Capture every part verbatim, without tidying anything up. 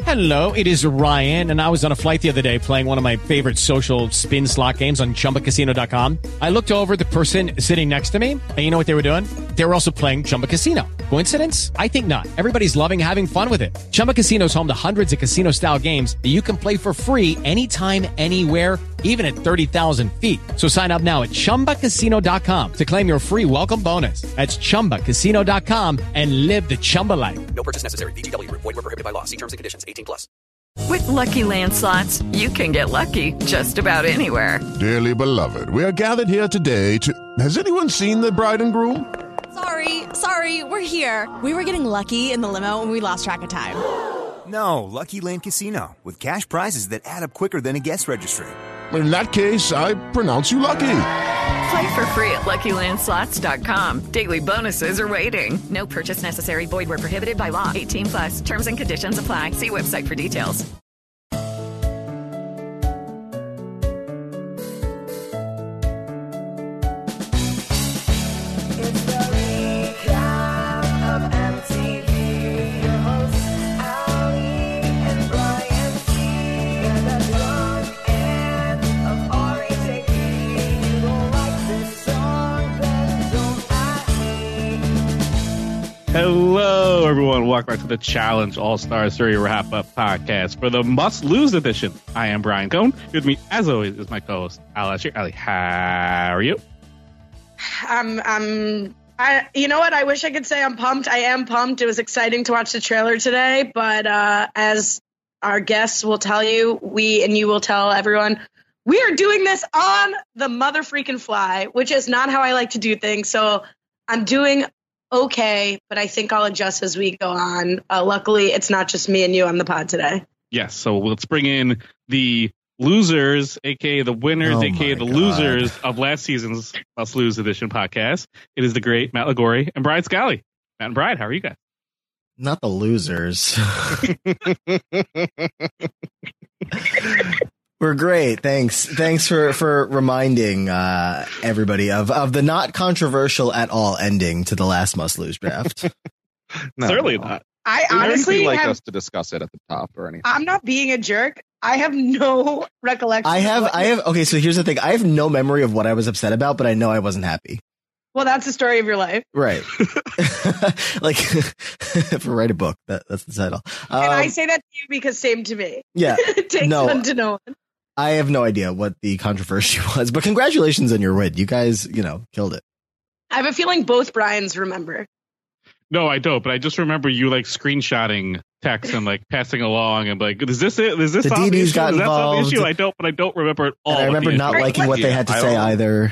Hello, it is Ryan, and I was on a flight the other day playing one of my favorite social spin slot games on Chumba Casino dot com. I looked over at the person sitting next to me, and you know what they were doing? They were also playing Chumba Casino. Coincidence? I think not. Everybody's loving having fun with it. Chumba Casino is home to hundreds of casino-style games that you can play for free anytime, anywhere, even at thirty thousand feet. So sign up now at Chumba Casino dot com to claim your free welcome bonus. That's Chumba Casino dot com and live the Chumba life. No purchase necessary. V G W. Void where prohibited by law. See terms and conditions. eighteen plus. With Lucky Land Slots, you can get lucky just about anywhere. Dearly beloved, we are gathered here today to... Has anyone seen the bride and groom? Sorry, sorry, we're here. We were getting lucky in the limo and we lost track of time. No, Lucky Land Casino, with cash prizes that add up quicker than a guest registry. In that case, I pronounce you lucky. Play for free at Lucky Land Slots dot com. Daily bonuses are waiting. No purchase necessary. Void where prohibited by law. eighteen plus. Terms and conditions apply. See website for details. Hello, everyone. Welcome back to the Challenge All-Star Three Wrap-Up Podcast for the Must-Lose Edition. I am Brian Cohn. With me, as always, is my co-host, Ali Asher. Ali, how are you? I'm, I'm, I, you know what? I wish I could say I'm pumped. I am pumped. It was exciting to watch the trailer today, but uh, as our guests will tell you, we and you will tell everyone, we are doing this on the mother freaking fly, which is not how I like to do things. So I'm doing okay, but I think I'll adjust as we go on. Uh, luckily, it's not just me and you on the pod today. Yes, so let's bring in the losers, a k a the winners, oh a k a the God. losers of last season's Must Lose Edition podcast. It is the great Matt Lagori and Brian Scally. Matt and Brian, how are you guys? Not the losers. We're great. Thanks. Thanks for, for reminding uh, everybody of, of the not controversial at all ending to the last Must Lose draft. No, Certainly no. not. I We honestly like have, us to discuss it at the top or anything. I'm not being a jerk. I have no recollection. I of have, what- I have, okay, so here's the thing. I have no memory of what I was upset about, but I know I wasn't happy. Well, that's the story of your life. Right. Like, if we write a book, that, that's the title. Um, And I say that to you because same to me. yeah. It takes No. one to know one. I have no idea what the controversy was, but congratulations on your win. You guys, you know, killed it. I have a feeling both Brians remember. No, I don't, but I just remember you like screenshotting text and like passing along and like, is this it? Is this The on the D Ds issue? got Is that on the involved. issue? I don't, but I don't remember at all. And I what remember the not issue liking what they had to I say don't- either.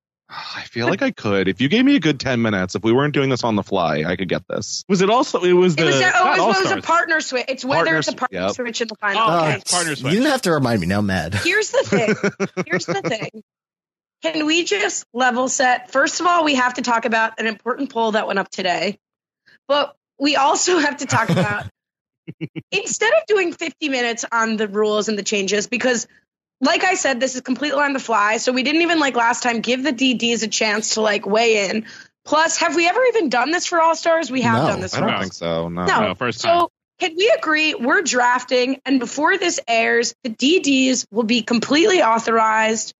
I feel like I could. If you gave me a good ten minutes, if we weren't doing this on the fly, I could get this. was. It also, it was the It was, a, not oh, it was, it was a All-Stars. partner switch. It's whether Partner it's a sw- partner yep. switch in the final. Oh, Okay. okay. Partner You switch. didn't have to remind me. Now I'm mad. Here's the thing. Here's the thing. Can we just level set? First of all, we have to talk about an important poll that went up today. But we also have to talk about, instead of doing fifty minutes on the rules and the changes, because like I said, this is completely on the fly. So we didn't even like last time give the D Ds a chance to like weigh in. Plus, have we ever even done this for All Stars? We have No, done this I for don't All think so. No. No. No, first time. So can we agree we're drafting, and before this airs, the D Ds will be completely authorized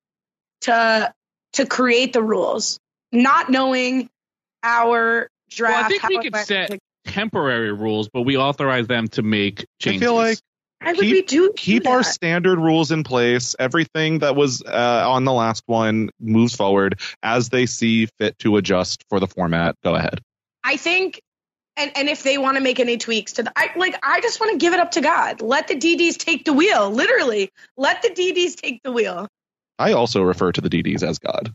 to to create the rules, not knowing our draft. Well, I think how we it could went. set temporary rules, but we authorize them to make I changes. feel like Why would keep- we do keep do our that? standard rules in place. Everything that was uh, on the last one moves forward as they see fit to adjust for the format. Go ahead. I think, and, and if they want to make any tweaks to the, I like, I just want to give it up to God. Let the D Ds take the wheel. Literally, let the D Ds take the wheel. I also refer to the D Ds as God.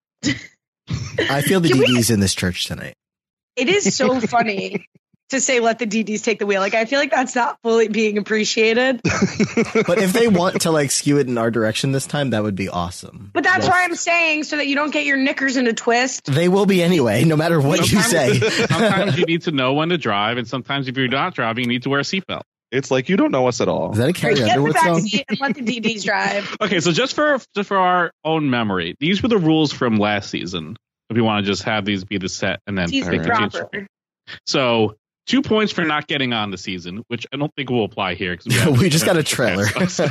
I feel the Can we- D Ds in this church tonight. It is so funny to say let the D Ds take the wheel. Like, I feel like that's not fully being appreciated. But if they want to like skew it in our direction this time, that would be awesome. But that's Yes. why I'm saying, so that you don't get your knickers in a twist. They will be anyway, no matter what you say. Sometimes you need to know when to drive, and sometimes if you're not driving, you need to wear a seatbelt. It's like you don't know us at all. Is that a Carrie Get the Underwood back song? seat and let the D Ds drive. Okay, so just for just for our own memory, these were the rules from last season. If you want to just have these be the set and then Season pick and change. proper. So two points for not getting on the season, which I don't think will apply here. We, have, we just got a trailer. so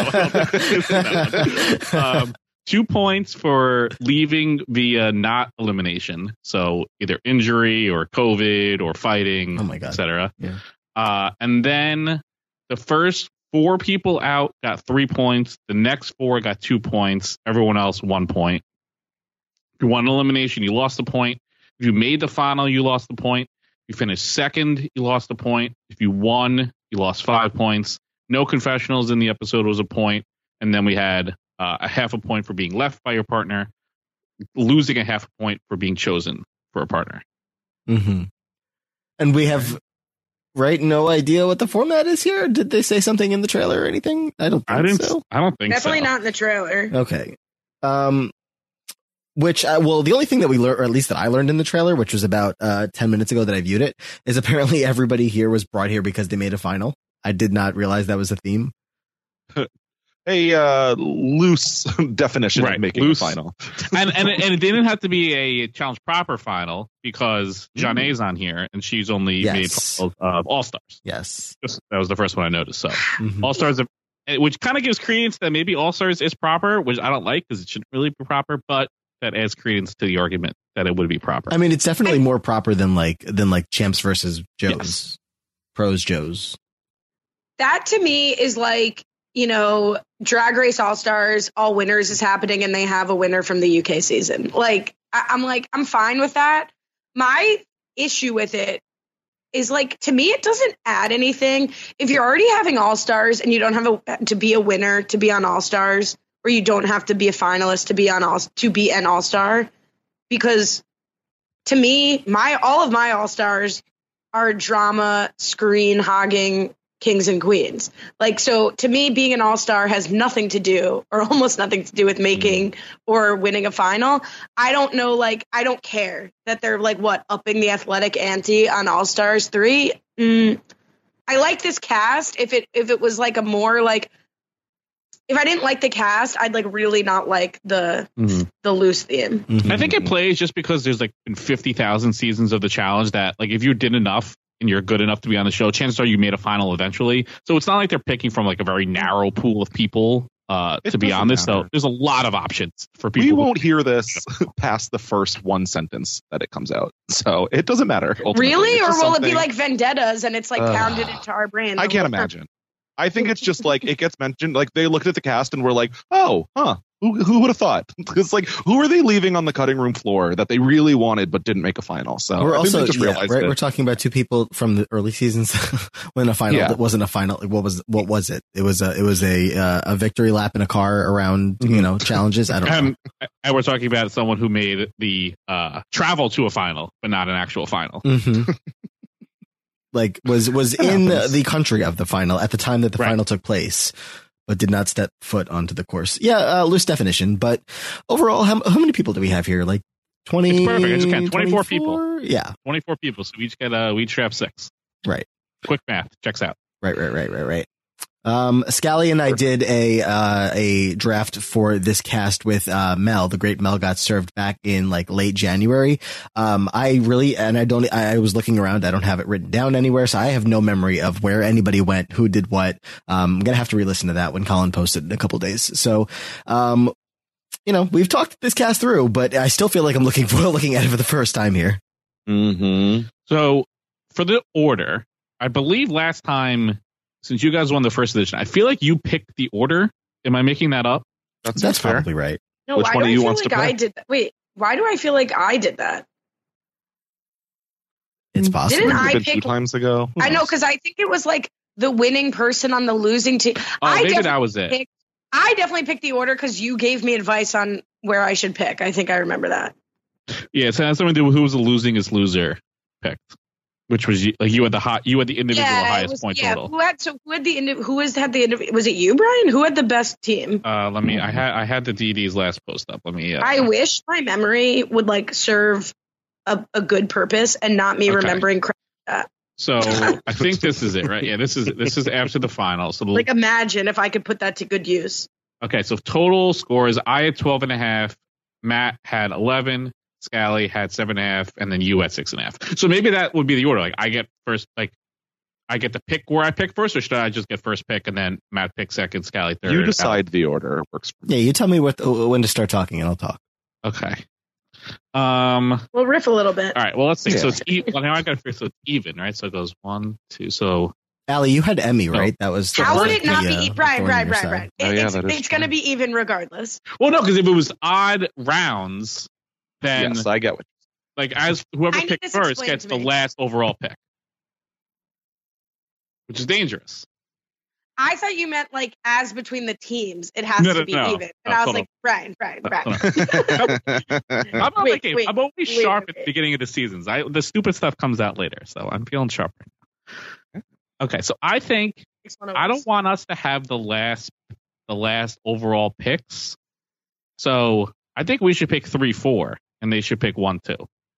um, two points for leaving via not elimination. So either injury or COVID or fighting, oh my God. et cetera. Yeah. Uh, and then the first four people out got three points. The next four got two points. Everyone else, one point. If you won elimination, you lost a point. If you made the final, you lost the point. If you finished second, you lost a point. If you won, you lost five points. No confessionals in the episode was a point. And then we had uh, a half a point for being left by your partner, losing a half a point for being chosen for a partner. Mm-hmm. And we have, right, no idea what the format is here? Did they say something in the trailer or anything? I don't think I didn't, so. I don't think Definitely so. not in the trailer. Okay. Um, which, uh, well, the only thing that we learned, or at least that I learned in the trailer, which was about uh, ten minutes ago that I viewed it, is apparently everybody here was brought here because they made a final. I did not realize that was a theme. A uh, loose definition Right, of making loose. a final. and, and, and it didn't have to be a challenge proper final because Janae's on here and she's only Yes. made finals of All Stars. Yes. Just, that was the first one I noticed. So Mhm. All Stars, which kind of gives credence that maybe All Stars is proper, which I don't like because it shouldn't really be proper, but that adds credence to the argument that it would be proper. I mean, it's definitely more proper than like than like Champs versus Joes, Yes. Pros Joes. That to me is like, you know, Drag Race All Stars, All Winners is happening and they have a winner from the U K season. Like, I- I'm like, I'm fine with that. My issue with it is like, to me, it doesn't add anything. If you're already having All Stars and you don't have a, to be a winner to be on All Stars, or you don't have to be a finalist to be on all to be an All Star, because to me, my all of my All Stars are drama, screen hogging kings and queens. Like, so to me, being an all-star has nothing to do, or almost nothing to do with making or winning a final. I don't know, like, I don't care that they're like, what, upping the athletic ante on All-Stars three. Mm, I like this cast. If it, if it was like a more like, if I didn't like the cast, I'd like really not like the, Mhm. the loose theme. Mm-hmm. I think it plays just because there's like been fifty thousand seasons of the challenge that like if you did enough and you're good enough to be on the show, chances are you made a final eventually. So it's not like they're picking from like a very narrow pool of people uh, It to be doesn't on this. So matter. there's a lot of options for people. We who- won't hear this past the first one sentence that it comes out. So it doesn't matter. ultimately. Really? It's Or just will it be something- like vendettas and it's like Ugh. pounded into our brain? I can't imagine. I think it's just like it gets mentioned. Like they looked at the cast and were like, "Oh, huh? Who, who would have thought?" It's like, who are they leaving on the cutting room floor that they really wanted but didn't make a final? So We're I think also they just yeah, realized right. it. We're talking about two people from the early seasons when a final Yeah. that wasn't a final. What was what was it? It was a it was a uh, a victory lap in a car around you know challenges. I don't know. And, and we're talking about someone who made the uh, travel to a final, but not an actual final. Mm-hmm. Like was was That in happens. the country of the final at the time that the Right. final took place, but did not step foot onto the course. Yeah, uh, loose definition. But overall, how how many people do we have here? Like twenty. It's perfect. I just count twenty-four people. twenty-four? Yeah. twenty-four people, so we each get uh, we each have six. Right. Quick math checks out. Right, right, right, right, right. Um, Scally and I did a, uh, a draft for this cast with, uh, Mel. The great Mel got served back in like late January. Um, I really, and I don't, I, I was looking around. I don't have it written down anywhere. So I have no memory of where anybody went, who did what. Um, I'm going to have to re-listen to that when Colin posted in a couple days. So, um, you know, we've talked this cast through, but I still feel like I'm looking for, looking at it for the first time here. Mm-hmm. So for the order, I believe last time, since you guys won the first edition, I feel like you picked the order. Am I making that up? That's, That's fair. probably right. No, Which why one do of I you feel wants like to I pick? did that? Wait, why do I feel like I did that? It's possible. Didn't Might have I been two pick- times ago. Who I know, knows? because I think it was like the winning person on the losing team. Oh, I maybe definitely that was it. picked- I definitely picked the order because you gave me advice on where I should pick. I think I remember that. Yeah, so it has something to do with who was the losing is loser picked, which was you, like you had the hot, you had the individual yeah, it highest was, point yeah. total. Who had so who had the indi- who was had the indiv- was it you, Brian? Who had the best team? Uh, let me. I had I had the D D's last post up. Let me. Uh, I wish my memory would like serve a, a good purpose and not me Okay. remembering crap. like that. So I think this is it, right? Yeah, this is this is after the final. So the, Like imagine if I could put that to good use. okay, so total scores: I had twelve and a half, Matt had eleven, Scally had seven and a half, and then you had six and a half. So maybe that would be the order. Like I get first, like I get to pick where I pick first, or should I just get first pick and then Matt pick second, Scally third? You decide the order. It works for me. Yeah, you tell me what when to start talking, and I'll talk. Okay. Um. We'll riff a little bit. All right. Well, let's see. Yeah. So it's even. Well, now I got to figure. So it's even, right? So it goes one, two. So Allie, you had Emmy, right? That was How would like it not the, be uh, e- Brian, thorn in Brian, your Brian, side. Brian? Oh, It- yeah, it's that is it's going to true. be even regardless. well, no, because if it was odd rounds, then Yes, I get what. like as whoever I need picked this first explained gets to the me. last overall pick, which is dangerous. I thought you meant like as between the teams, it has No, to no, be no. even. And No, I was hold like, Brian, Brian, No, Brian. I'm not Wait, making. wait, I'm always wait, sharp wait. at the beginning of the seasons. I the stupid stuff comes out later, so I'm feeling sharp right now. Okay, so I think It's one of I us. don't want us to have the last the last overall picks. So I think we should pick three, four, and they should pick one, two.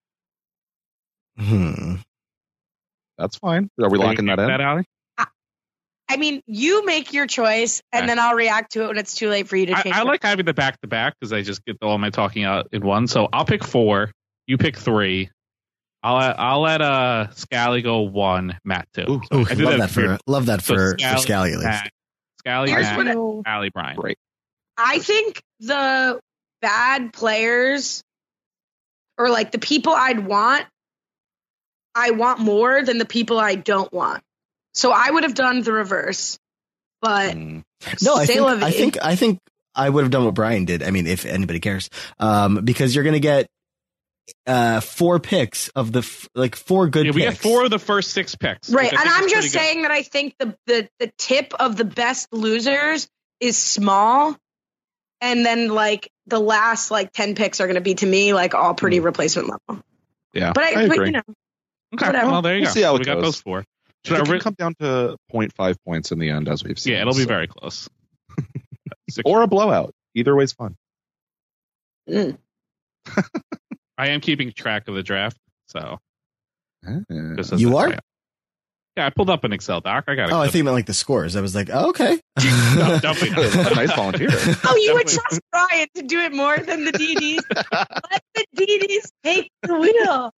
Hmm. That's fine. Are we locking that in? That, Allie? I mean, you make your choice, and Okay. then I'll react to it when it's too late for you to I, change. I your- like having the back to back because I just get all my talking out in one. So I'll pick four. You pick three. I'll let, I'll let uh Scally go one, Matt two. Ooh, Ooh, I did love that that for weird- love that So for, for Scally, Scally at least. Matt, Scally, Here's Matt, what I- Allie, Brian. Great. I think the bad players, or like the people I'd want, I want more than the people I don't want. So I would have done the reverse, but Mm. No, I c'est think, la vie. I think I think I would have done what Brian did. I mean, if anybody cares, um, because you're going to get uh, four picks of the f- like four good. Yeah, we picks. get four of the first six picks. right. which I And think I'm is just pretty good. saying that I think the, the the tip of the best losers is small, and then like the last like ten picks are going to be to me like all pretty replacement level. Yeah, But I, I but agree. you know, Okay, whatever. well, there you We'll go. see how it we got goes. those four. Should it I can re- come down to zero point five points in the end, as we've seen. yeah, it'll be so- very close. Six- or a blowout. Either way's fun. Mm. I am keeping track of the draft, so just as You a- are? Yeah, I pulled up an Excel doc. I got it. Oh, I think you meant like the scores. I was like, oh, okay. No, definitely not. Nice volunteer. Oh, you would Definitely. trust Brian to do it more than the D Ds. Let the D Ds take the wheel.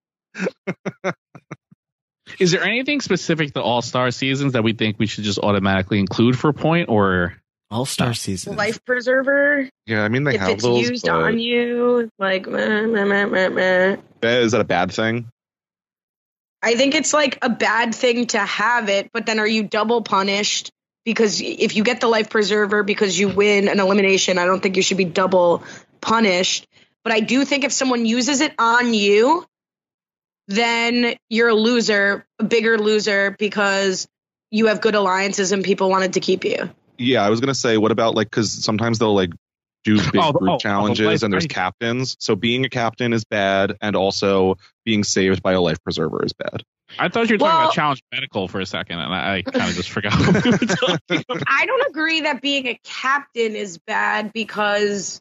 Is there anything specific to All Star seasons that we think we should just automatically include for a point, or All Star season. Life preserver. Yeah, I mean they If have it's those. used but on you, like meh, meh, meh, meh, meh. is that a bad thing? I think it's like a bad thing to have it, but then are you double punished? Because if you get the life preserver because you win an elimination, I don't think you should be double punished. But I do think if someone uses it on you, then you're a loser, a bigger loser, because you have good alliances and people wanted to keep you. Yeah, I was gonna say, what about like because sometimes they'll like do big Oh, group oh, oh, challenges life- and there's life- captains. So being a captain is bad, and also being saved by a life preserver is bad. I thought you were talking Well- about Challenge Medical for a second, and I, I kind of just forgot what we were talking about. I don't agree that being a captain is bad, because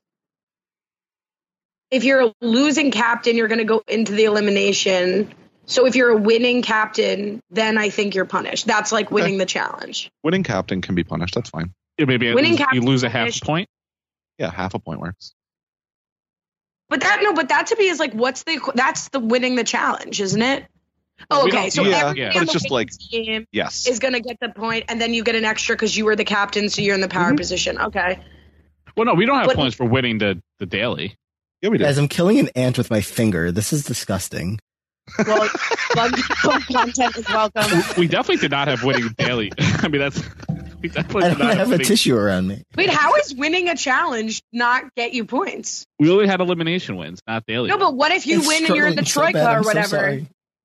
if you're a losing captain, you're going to go into the elimination. So if you're a winning captain, then I think you're punished. That's like winning the challenge. Winning captain can be punished. That's fine. Yeah, maybe Winning you captain lose a half finished. point. Yeah, half a point works. But that no, but that to me is like, what's the that's the winning the challenge, isn't it? Oh, We okay. don't- So yeah, everybody yeah. on But it's the just winning like- team Yes. is going to get the point, and then you get an extra because you were the captain, so you're in the power Mm-hmm. position. Okay. Well, no, we don't have But- points for winning the, the daily. Yeah, we did. Guys, I'm killing an ant with my finger. This is disgusting. Well, bug, bug content is welcome. We definitely did not have winning daily. I mean, that's we definitely I did don't not have a winning- tissue around me. Wait, how is winning a challenge not get you points? We only had elimination wins, not daily. No, but what if you It's win and you're in the struggling so troika bad. or I'm so whatever? sorry.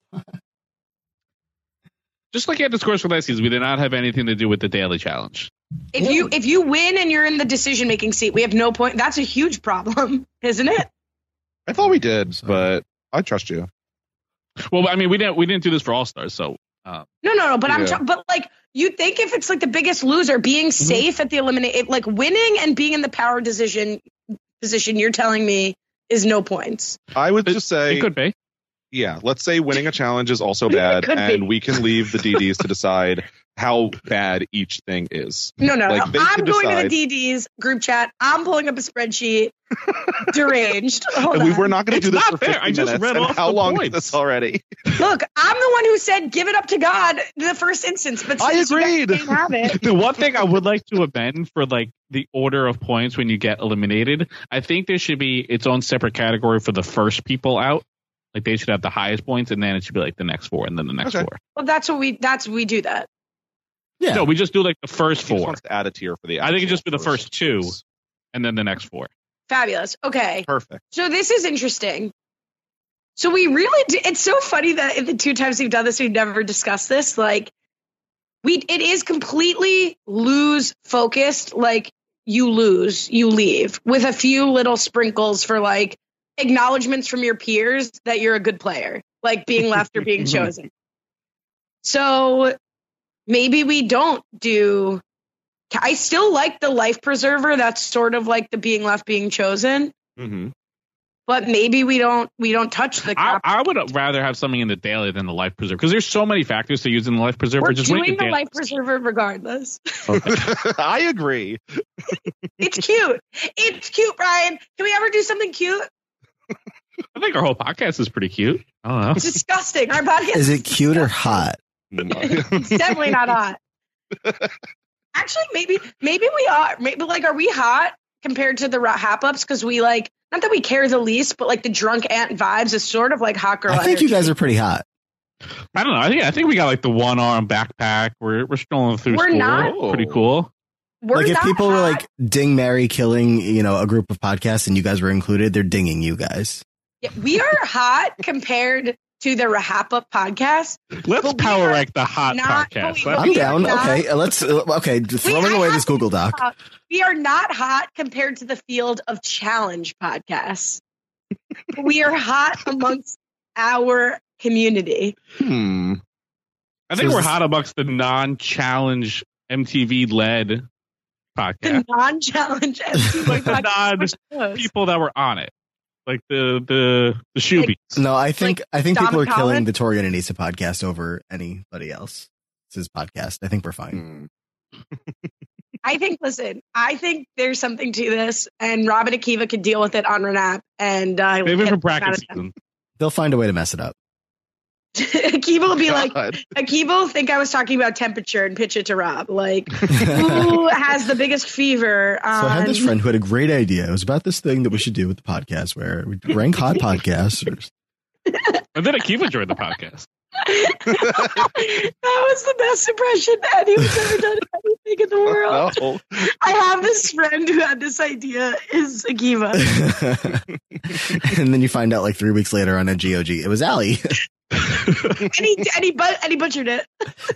Just looking at the scores for last season, we did not have anything to do with the daily challenge. If you if you win and you're in the decision making seat, we have no point. That's a huge problem, isn't it? I thought we did, but I trust you. Well, I mean, we didn't we didn't do this for All Stars, so uh, No, no, no. But I'm Yeah. ta- but like you think if it's like the biggest loser, being safe at the eliminate, like winning and being in the power decision position, you're telling me is no points. I would It- just say it could be. Yeah, let's say winning a challenge is also bad, Could and be. we can leave the D Ds to decide how bad each thing is. No, no, Like, no. they I'm can going to the decide- D Ds group chat. I'm pulling up a spreadsheet. Deranged. Hold And we on. were not going to It's do this not for fair. fifty I just minutes, read and off how the long points. is this already? Look, I'm the one who said give it up to God in the first instance, but I since you guys agreed. didn't have it. The one thing I would like to amend for like the order of points when you get eliminated, I think there should be its own separate category for the first people out. Like they should have the highest points, and then it should be like the next four, and then the next Okay. four. Well, that's what we that's we do that. Yeah. No, we just do like the first He just four, wants to add a tier for the. I think it'd actual just be the first two. and then the next four. Fabulous. Okay. Perfect. So this is interesting. So we really do, it's so funny that in the two times we've done this, we've never discussed this. Like we, it is completely lose focused. Like you lose, you leave with a few little sprinkles for like acknowledgments from your peers that you're a good player, like being left or being chosen. So maybe we don't do, I still like the life preserver. That's sort of like the being left, being chosen. Mm-hmm. But maybe we don't we don't touch the I, cap. I would rather have something in the daily than the life preserver because there's so many factors to use in the life preserver. We're Just make doing the the daily. life preserver regardless. I agree. It's cute. It's cute, Brian. Can we ever do something cute? I think our whole podcast is pretty cute. I don't know. It's disgusting. Our podcast Is it cute or hot? It's definitely not hot. Actually, maybe maybe we are. Maybe like, are we hot compared to the hap ups? Because we like, not that we care the least, but like the drunk aunt vibes is sort of like hot girl. I think energy. you guys are pretty hot. I don't know. I think I think we got like the one arm backpack. We're we're strolling through We're school. not- Pretty cool. We're like if not people were hot. like ding Mary killing, you know, a group of podcasts and you guys were included, they're dinging you guys. Yeah, we are hot compared to the Rahap Up podcast. Let's But we power are rank the hot not- podcast. but we- Let's- I'm we are down. not- Okay, uh, let's. Uh, okay, throwing I away have this to Google be Doc. hot. We are not hot compared to the field of challenge podcasts. We are hot amongst our community. Hmm. I think So we're is this- hot amongst the non-challenge M T V led The podcast. non-challenge M T V Like the podcast non shows. people that were on it, like the the the Shoobies. No, I think I think Dom people are and killing Colin? the Tori and Anissa podcast over anybody else. It's his podcast. I think we're fine. Hmm. I think, listen, I think there's something to this, and Rob and Akiva could deal with it on Renap. And uh, Maybe we'll for get bracket out of them. season. They'll find a way to mess it up. Akiva will be like, God. Akiva will think I was talking about temperature and pitch it to Rob. Like, who has the biggest fever? So I had this on- friend who had a great idea. It was about this thing that we should do with the podcast where we rank hot podcasts. Or, And then Akiva joined the podcast. That was the best impression anyone's ever done of anything in the world. No. I have this friend who had this idea is Akiva. and then you find out like three weeks later on a G O G, it was Allie. and he, and he, but, and he butchered it.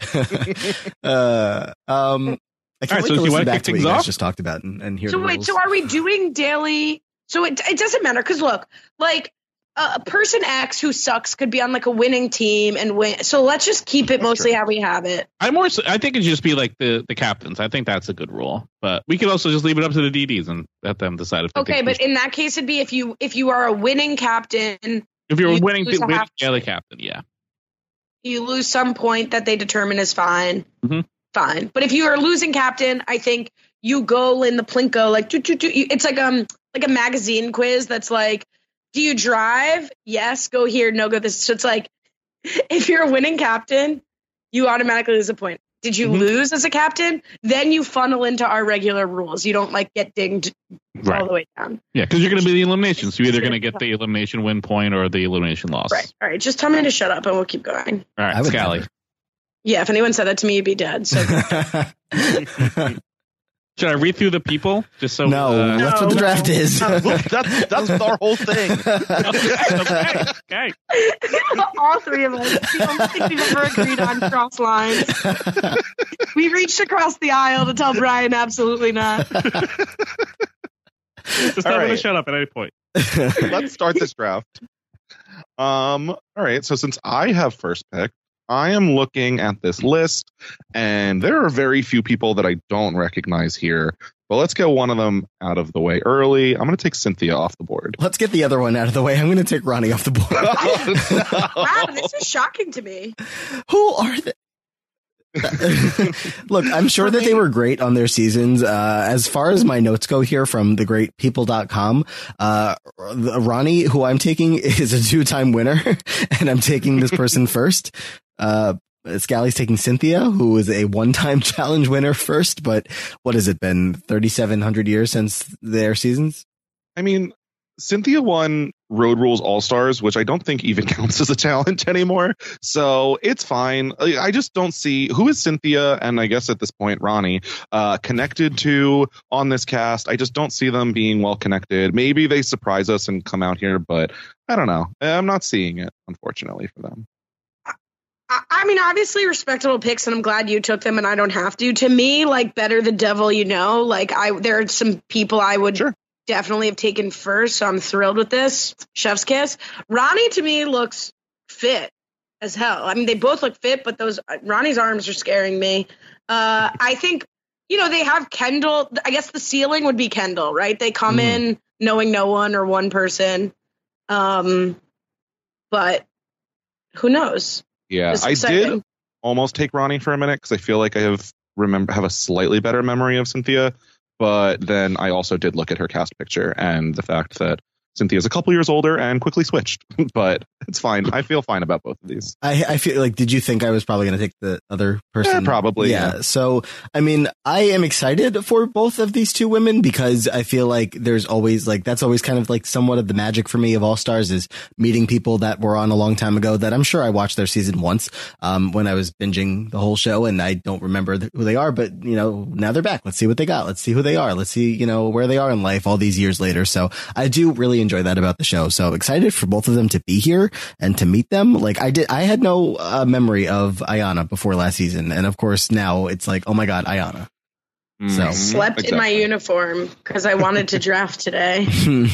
uh, um, I can't All right, wait so to do you listen wanna back kick to what you things guys off? just talked about and, and hear So the wait, rules. so are we doing daily? So it, it doesn't matter because look, like uh, a person X who sucks could be on like a winning team and win. So let's just keep it mostly how we have it. I more. so- I think it should just be like the the captains. I think that's a good rule. But we could also just leave it up to the D Ds and let them decide if. They Okay, think but we in that case, it'd be if you if you are a winning captain, should- if you're you winning, lose a winning half- daily captain, yeah. you lose some point that they determine is fine. Mhm. Fine, but if you are a losing captain, I think you go in the plinko like doo, doo, doo, you- it's like um like a magazine quiz that's like, do you drive? Yes, go here. No, go this. So it's like if you're a winning captain, you automatically lose a point. Did you Mhm. lose as a captain? Then you funnel into our regular rules. You don't like get dinged Right. all the way down. Yeah, because you're going to be the elimination. So you're either going to get the elimination win point or the elimination loss. Right. All right. Just tell me to shut up and we'll keep going. All I right, would Scally. never. Yeah. If anyone said that to me, you'd be dead. So Should I read through the people just so? no, uh, that's what the No. draft is. Look, that's that's our whole thing. okay, okay. all three of us. The only thing we've ever agreed on cross lines. We reached across the aisle to tell Brian absolutely not. Just All tell me to right. shut up at any point. Let's start this draft. Um, all right. So since I have first pick, I am looking at this list, and there are very few people that I don't recognize here. But let's get one of them out of the way early. I'm going to take Cynthia off the board. Let's get the other one out of the way. I'm going to take Ronnie off the board. Oh, no. Wow, this is shocking to me. Who are they? Look, I'm sure that they were great on their seasons. Uh, as far as my notes go here from the great people dot com, uh, Ronnie, who I'm taking, is a two-time winner, and I'm taking this person first. Uh, Scally's taking Cynthia, who is a one-time challenge winner first, but what has it been, thirty-seven hundred years since their seasons? I mean, Cynthia won Road Rules All-Stars, which I don't think even counts as a challenge anymore. So it's fine. I just don't see who is Cynthia, and I guess at this point, Ronnie, uh, connected to on this cast. I just don't see them being well connected. Maybe they surprise us and come out here, but I don't know. I'm not seeing it, unfortunately, for them. I mean, obviously respectable picks, and I'm glad you took them and I don't have to. To me, like, better the devil you know. Like, I there are some people I would sure. definitely have taken first, so I'm thrilled with this. Chef's kiss. Ronnie, to me, looks fit as hell. I mean, they both look fit, but those Ronnie's arms are scaring me. Uh, I think, you know, they have Kendall. I guess the ceiling would be Kendall, right? They come mm. in knowing no one or one person. Um, but who knows? Yeah, I did almost take Ronnie for a minute because I feel like I have remember have a slightly better memory of Cynthia, but then I also did look at her cast picture and the fact that Cynthia's a couple years older and quickly switched, but it's fine. I feel fine about both of these. I, I feel like, did you think I was probably going to take the other person? Yeah, probably. Yeah. yeah. So, I mean, I am excited for both of these two women because I feel like there's always like, that's always kind of like somewhat of the magic for me of All Stars is meeting people that were on a long time ago that I'm sure I watched their season once, um, when I was binging the whole show and I don't remember who they are, but you know, now they're back. Let's see what they got. Let's see who they are. Let's see, you know, where they are in life all these years later. So I do really enjoy that about the show. So excited for both of them to be here and to meet them. Like I did, I had no uh, memory of Ayanna before last season. And of course now it's like, oh my God, Ayanna. Mm, so slept exactly. in my uniform because I wanted to draft today.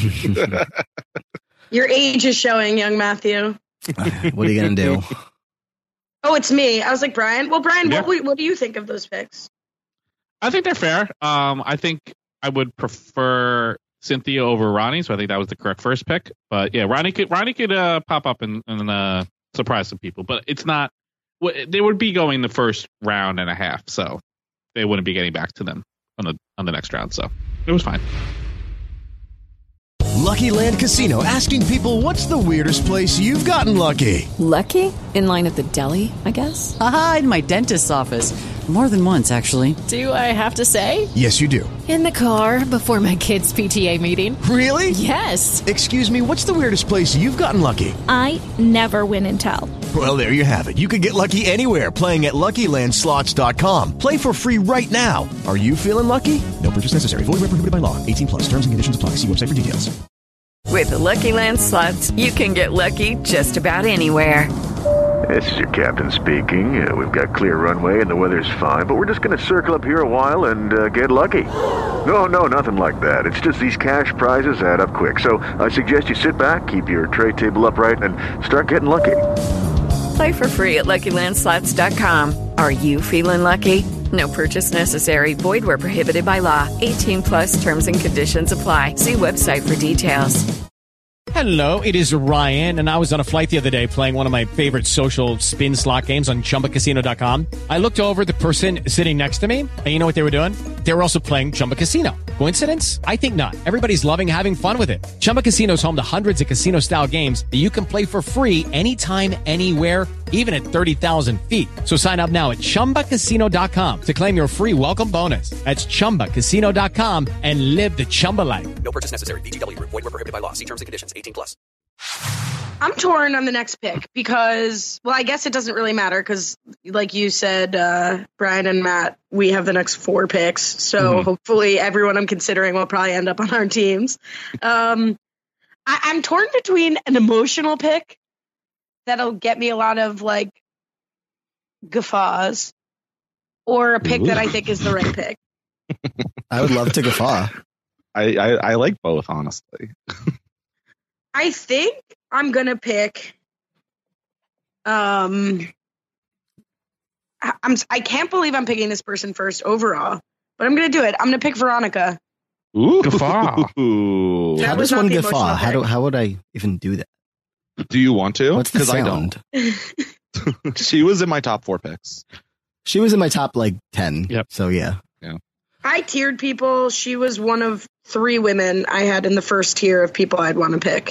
Your age is showing, young Matthew. What are you going to do? Oh, it's me. I was like, Brian. Well, Brian, yeah. what, what do you think of those picks? I think they're fair. Um, I think I would prefer Cynthia over Ronnie, so I think that was the correct first pick. But yeah, Ronnie could Ronnie could uh, pop up and, and uh, surprise some people, but it's not. They would be going the first round and a half, so they wouldn't be getting back to them on the on the next round. So it was fine. Lucky Land Casino asking people, "What's the weirdest place you've gotten lucky?" Lucky? In line at the deli, I guess. Aha, in my dentist's office. More than once, actually. Do I have to say? Yes, you do. In the car before my kids' P T A meeting. Really? Yes. Excuse me, what's the weirdest place you've gotten lucky? I never win and tell. Well, there you have it. You can get lucky anywhere, playing at Lucky Land Slots dot com. Play for free right now. Are you feeling lucky? No purchase necessary. Void where prohibited by law. eighteen plus. Terms and conditions apply. See website for details. With the Lucky Land Slots, you can get lucky just about anywhere. This is your captain speaking. Uh, we've got clear runway and the weather's fine, but we're just going to circle up here a while and uh, get lucky. No, no, nothing like that. It's just these cash prizes add up quick. So I suggest you sit back, keep your tray table upright, and start getting lucky. Play for free at Lucky Land Slots dot com. Are you feeling lucky? No purchase necessary. Void where prohibited by law. eighteen plus terms and conditions apply. See website for details. Hello, it is Ryan, and I was on a flight the other day playing one of my favorite social spin slot games on Chumba Casino dot com. I looked over at the person sitting next to me, and you know what they were doing? They were also playing Chumba Casino. Coincidence? I think not. Everybody's loving having fun with it. Chumba Casino is home to hundreds of casino-style games that you can play for free anytime, anywhere, even at thirty thousand feet. So sign up now at Chumba Casino dot com to claim your free welcome bonus. That's Chumba Casino dot com and live the Chumba life. No purchase necessary. V G W. Void where prohibited by law. See terms and conditions. eighteen plus. I'm torn on the next pick because, well, I guess it doesn't really matter because, like you said, uh, Brian and Matt, we have the next four picks. So mm-hmm. hopefully everyone I'm considering will probably end up on our teams. Um, I- I'm torn between an emotional pick that'll get me a lot of, like, guffaws or a pick Ooh. that I think is the right pick. I would love to guffaw. I, I, I like both, honestly. I think I'm going to pick, um, I, I'm, I can't believe I'm picking this person first overall. but I'm going to do it. I'm going to pick Veronica. Ooh. Guffaw. That How was does not one the guffaw? emotional How do pick. how would I even do that? Do you want to? What's the Because I sound? don't. She was in my top four picks. She was in my top like ten. Yep. So yeah. Yeah. I tiered people. She was one of three women I had in the first tier of people I'd want to pick.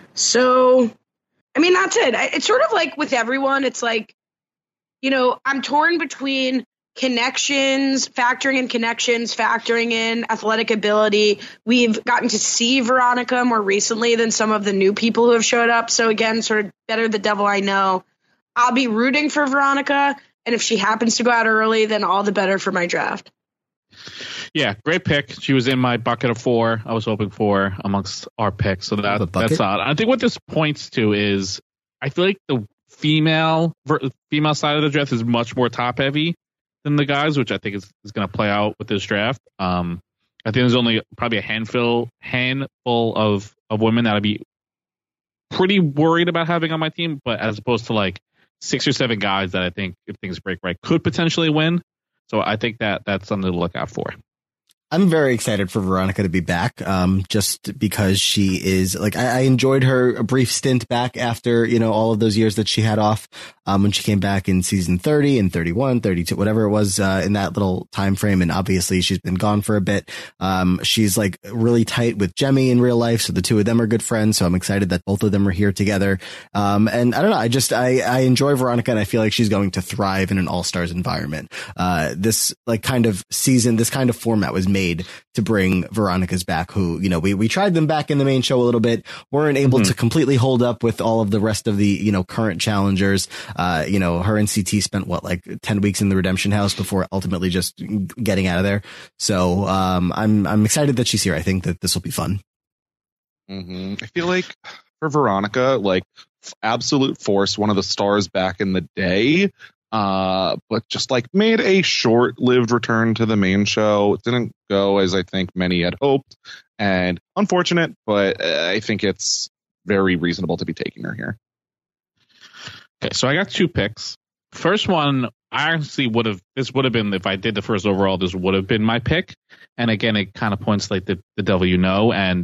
So, I mean, that's it. I- It's sort of like with everyone. It's like, you know, I'm torn between connections, factoring in connections, factoring in athletic ability. We've gotten to see Veronica more recently than some of the new people who have showed up. So again, sort of better the devil I know. I'll be rooting for Veronica. And if she happens to go out early, then all the better for my draft. Yeah, great pick. She was in my bucket of four. I was hoping for amongst our picks. So that The bucket? that's odd. I think what this points to is I feel like the female ver- female side of the draft is much more top heavy than the guys, which I think is, is going to play out with this draft. Um, I think there's only probably a handful handful of, of women that I'd be pretty worried about having on my team, but as opposed to like six or seven guys that I think if things break right could potentially win. So I think that that's something to look out for. I'm very excited for Veronica to be back, um, just because she is like, I, I enjoyed her a brief stint back after, you know, all of those years that she had off, um, when she came back in season thirty and thirty-one, thirty-two, whatever it was, uh, in that little time frame. And obviously she's been gone for a bit. Um, she's like really tight with Jemmye in real life. So the two of them are good friends. So I'm excited that both of them are here together. Um, and I don't know. I just, I, I enjoy Veronica and I feel like she's going to thrive in an all-stars environment. Uh, this like kind of season, this kind of format was made made to bring Veronica's back, who, you know, we, we tried them back in the main show a little bit, weren't able mm-hmm. to completely hold up with all of the rest of the, you know, current challengers. Uh, you know, her and C T spent what, like ten weeks in the Redemption House before ultimately just getting out of there. So, um, I'm, I'm excited that she's here. I think that this will be fun. Mm-hmm. I feel like for Veronica, like absolute force, one of the stars back in the day, uh, but just like made a short-lived return to the main show. It didn't go as I think many had hoped, and unfortunate, but uh, I think it's very reasonable to be taking her here. Okay, so I got two picks. First one, I honestly would have, this would have been, if I did the first overall, this would have been my pick. And again, it kind of points like the, the devil you know, and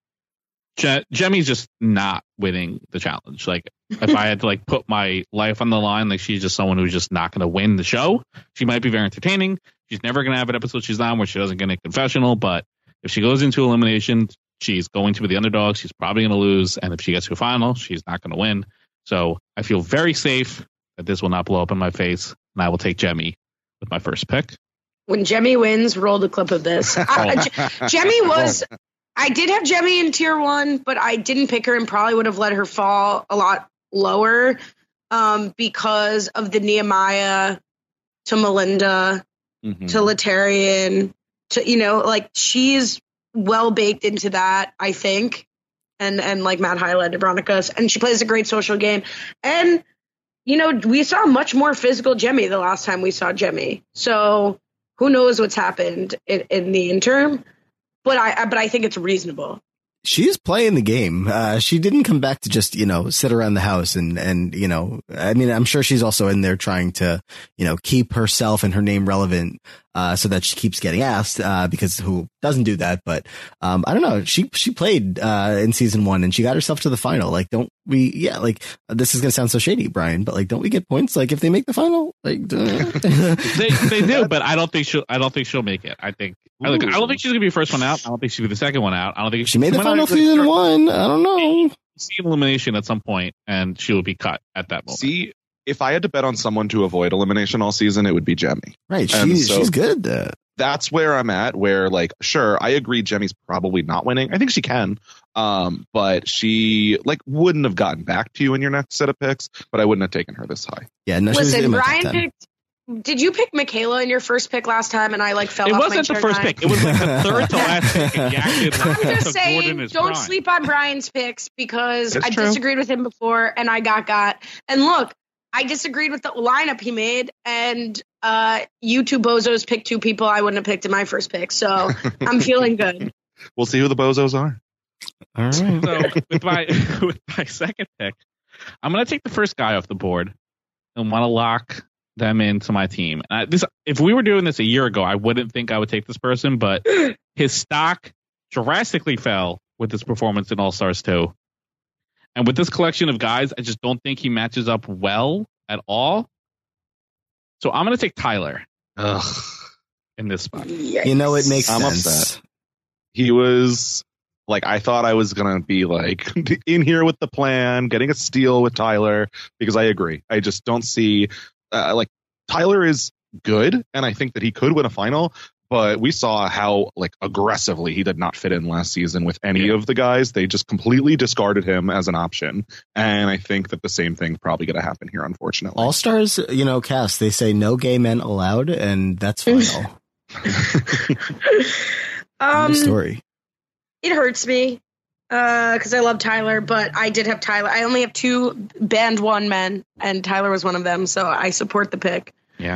Je- Jemmy's just not winning the challenge. Like, if I had to like put my life on the line, like she's just someone who's just not going to win the show. She might be very entertaining. She's never going to have an episode she's on where she doesn't get a confessional. But if she goes into elimination, she's going to be the underdog. She's probably going to lose. And if she gets to a final, she's not going to win. So I feel very safe that this will not blow up in my face. And I will take Jemmye with my first pick. When Jemmye wins, roll the clip of this. I, J- Jemmye was... I did have Jemmye in tier one, but I didn't pick her and probably would have let her fall a lot lower um, because of the Nehemiah to Melinda mm-hmm. to Laterrian to, you know, like she's well baked into that, I think. And, and like Matt highlighted, Veronica's, and she plays a great social game. And, you know, we saw much more physical Jemmye the last time we saw Jemmye. So who knows what's happened in, in the interim. But I, but I think it's reasonable. She's playing the game. Uh, she didn't come back to just, you know, sit around the house and, and, you know, I mean, I'm sure she's also in there trying to, you know, keep herself and her name relevant, uh, so that she keeps getting asked, uh, because who doesn't do that? But, um, I don't know. She, she played, uh, in season one and she got herself to the final. Like, don't we, yeah, like this is going to sound so shady, Brian, but like, don't we get points? Like if they make the final, like, they, they do, but I don't think she'll, I don't think she'll make it. I think, I, look, I don't think she's going to be the first one out. I don't think she'll be the second one out. I don't think she made the final season one. I don't know. See elimination at some point and she will be cut at that moment. See, if I had to bet on someone to avoid elimination all season, it would be Jemmye. Right. She's, so she's good at that. That's where I'm at, where like, sure, I agree Jemmy's probably not winning. I think she can. Um, but she like wouldn't have gotten back to you in your next set of picks, but I wouldn't have taken her this high. Yeah, no, listen, Brian picked. Did you pick Michaela in your first pick last time? And I like fell it off my wasn't chair. The first nine? pick. It was like the third to last pick. I'm just saying, don't prime. sleep on Brian's picks because It's I true. disagreed with him before and I got got. And look, I disagreed with the lineup he made, and uh, you two bozos picked two people I wouldn't have picked in my first pick. So I'm feeling good. We'll see who the bozos are. All right. So with my with my second pick, I'm going to take the first guy off the board and want to lock them into my team. Uh, this, if we were doing this a year ago, I wouldn't think I would take this person, but his stock drastically fell with his performance in All-Stars two. And with this collection of guys, I just don't think he matches up well at all. So I'm going to take Tyler Ugh. in this spot. You know, it makes I'm sense. upset. He was like, I thought I was going to be like in here with the plan, getting a steal with Tyler, because I agree. I just don't see uh, like Tyler is good. And I think that he could win a final. But we saw how like aggressively he did not fit in last season with any yeah. of the guys. They just completely discarded him as an option. And I think that the same thing's probably going to happen here, unfortunately. All Stars, you know, cast, they say no gay men allowed, and that's final. um, story. It hurts me because uh, I love Tyler, but I did have Tyler. I only have two band one men, and Tyler was one of them. So I support the pick. Yeah.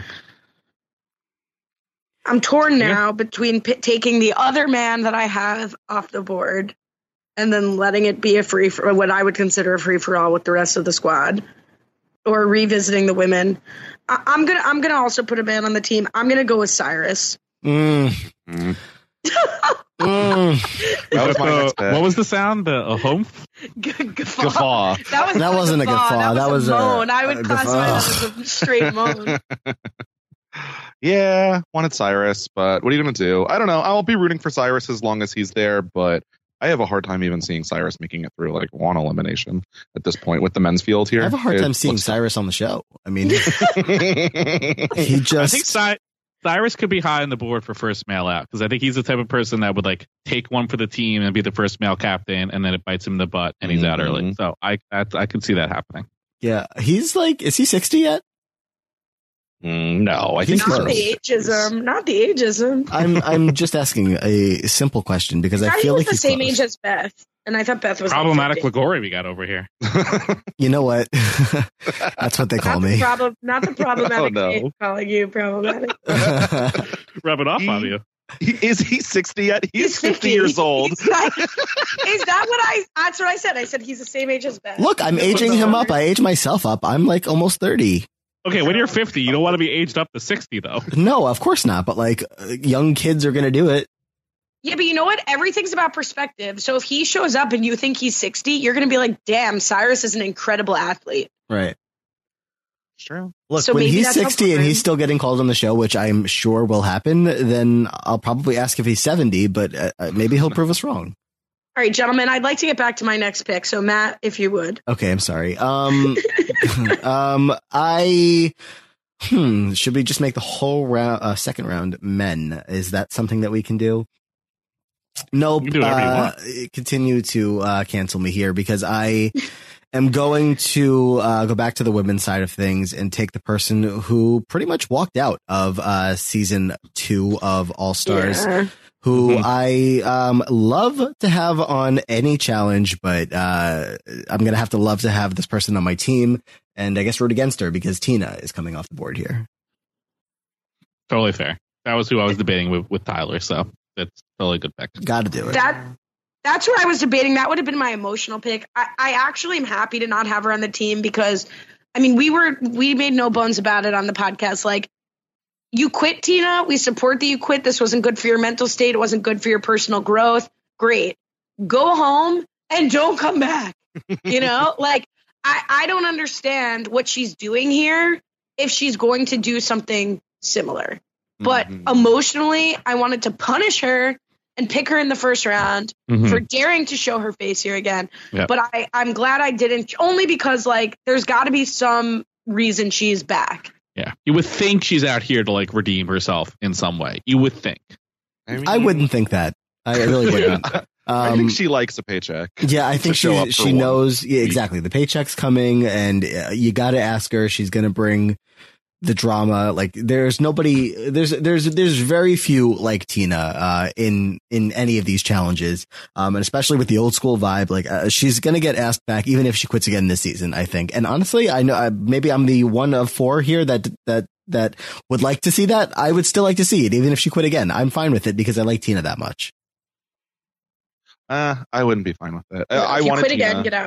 I'm torn now yeah. between p- taking the other man that I have off the board and then letting it be a free for what I would consider a free for all with the rest of the squad, or revisiting the women. I- I'm gonna I'm gonna also put a man on the team. I'm gonna go with Cyrus. Mm. Mm. mm. That was my uh, next pick. What was the sound? The a home G- guffaw. Guffaw. That was that wasn't a guffaw. That was, that a was moan. a, I would a classify guffaw. that as a straight moan. Yeah, wanted Cyrus, but what are you going to do? I don't know. I'll be rooting for Cyrus as long as he's there, but I have a hard time even seeing Cyrus making it through like one elimination at this point with the men's field here. I have a hard it time seeing looks... Cyrus on the show. I mean, he just. I think Cy- Cyrus could be high on the board for first male out, because I think he's the type of person that would like take one for the team and be the first male captain, and then it bites him in the butt and he's mm-hmm. out early. So I, I I could see that happening. Yeah, he's like, is he sixty yet? Mm, no, I think not the ageism. Not the ageism. I'm I'm just asking a simple question because I, I feel like the he's same close. age as Beth, and I thought Beth was problematic. Like Liguori we got over here. You know what? That's what they call not me. The problem, not the problematic. Oh, no. Calling you problematic. Rub it off he, on you. He, is he sixty yet? He's, he's fifty years old. Is that what I? That's what I said. I said he's the same age as Beth. Look, I'm aging him up. I age myself up. I'm like almost thirty. Okay, when you're fifty, you don't want to be aged up to sixty, though. No, of course not. But like, young kids are going to do it. Yeah, but you know what? Everything's about perspective. So if he shows up and you think he's sixty, you're going to be like, damn, Cyrus is an incredible athlete. Right. Sure. Look, so when he's sixty and he's still getting called on the show, which I'm sure will happen, then I'll probably ask if he's seventy, but uh, maybe he'll prove us wrong. All right, gentlemen, I'd like to get back to my next pick. So, Matt, if you would. Okay, I'm sorry. Um, um, I, hmm, should we just make the whole round, uh, second round men? Is that something that we can do? Nope. You can do whatever you uh, want. Continue to uh, cancel me here because I am going to uh, go back to the women's side of things and take the person who pretty much walked out of uh, season two of All Stars. Yeah. Who Mm-hmm. I um, love to have on any challenge, but uh, I'm going to have to love to have this person on my team and I guess root against her because Tina is coming off the board here. Totally fair. That was who I was debating with, with Tyler, so that's totally a good pick. Got to do it. That That's who I was debating. That would have been my emotional pick. I, I actually am happy to not have her on the team because, I mean, we were we made no bones about it on the podcast. Like, you quit, Tina. We support that you quit. This wasn't good for your mental state. It wasn't good for your personal growth. Great. Go home and don't come back. You know, like I, I don't understand what she's doing here if she's going to do something similar. But mm-hmm. emotionally, I wanted to punish her and pick her in the first round mm-hmm. for daring to show her face here again. Yep. But I, I'm glad I didn't, only because like there's got to be some reason she's back. Yeah, you would think she's out here to like redeem herself in some way. You would think. I, mean, I wouldn't think that. I really wouldn't. um, I think she likes a paycheck. Yeah, I think she she knows yeah, exactly the paycheck's coming, and uh, you got to ask her. She's going to bring the drama. Like there's nobody. There's there's there's very few like Tina uh, in in any of these challenges, um, and especially with the old school vibe. Like uh, she's going to get asked back, even if she quits again this season. I think. And honestly, I know uh, maybe I'm the one of four here that that. that would like to see that. I would still like to see it, even if she quit again. I'm fine with it because I like Tina that much. Uh, I wouldn't be fine with it. Yeah, I if you wanted quit Tina. again, get out.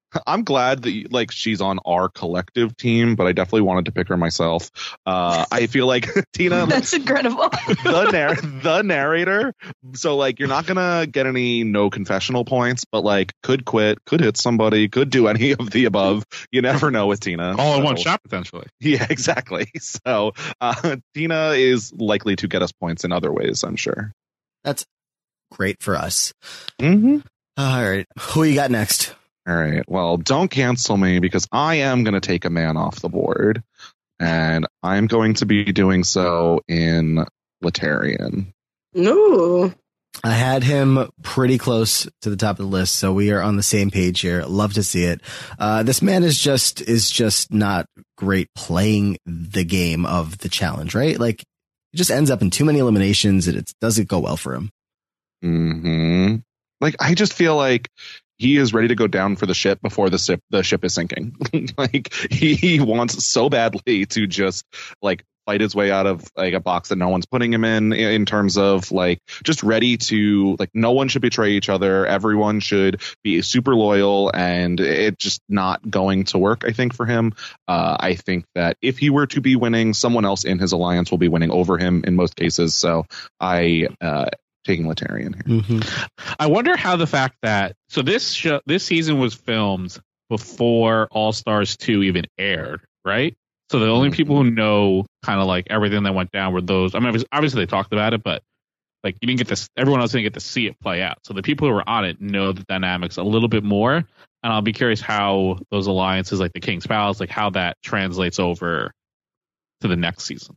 I'm glad that like she's on our collective team, but I definitely wanted to pick her myself. Uh, I feel like Tina, that's incredible. the narr- the narrator. So like you're not gonna get any no confessional points, but like could quit, could hit somebody, could do any of the above. You never know with Tina. All in so, one shot potentially. Yeah, exactly. So uh, Tina is likely to get us points in other ways, I'm sure. That's great for us. Mm-hmm. All right, who you got next? All right. Well, don't cancel me because I am going to take a man off the board, and I'm going to be doing so in Laterrian. Ooh. I had him pretty close to the top of the list, so we are on the same page here. Love to see it. Uh, this man is just is just not great playing the game of the challenge, right? Like, he just ends up in too many eliminations, and it doesn't go well for him. Hmm. Like, I just feel like he is ready to go down for the ship before the ship the ship is sinking. Like he, he wants so badly to just like fight his way out of like a box that no one's putting him in, in terms of like just ready to like no one should betray each other. Everyone should be super loyal, and it's just not going to work, I think, for him. Uh, I think that if he were to be winning, someone else in his alliance will be winning over him in most cases. So I uh taking Laterrian here. Mm-hmm. I wonder how the fact that so this show, this season was filmed before All Stars two even aired, right? So the only mm-hmm. people who know kind of like everything that went down were those. I mean, obviously they talked about it, but like you didn't get this. Everyone else didn't get to see it play out. So the people who were on it know the dynamics a little bit more, and I'll be curious how those alliances, like the King's Palace, like how that translates over to the next season.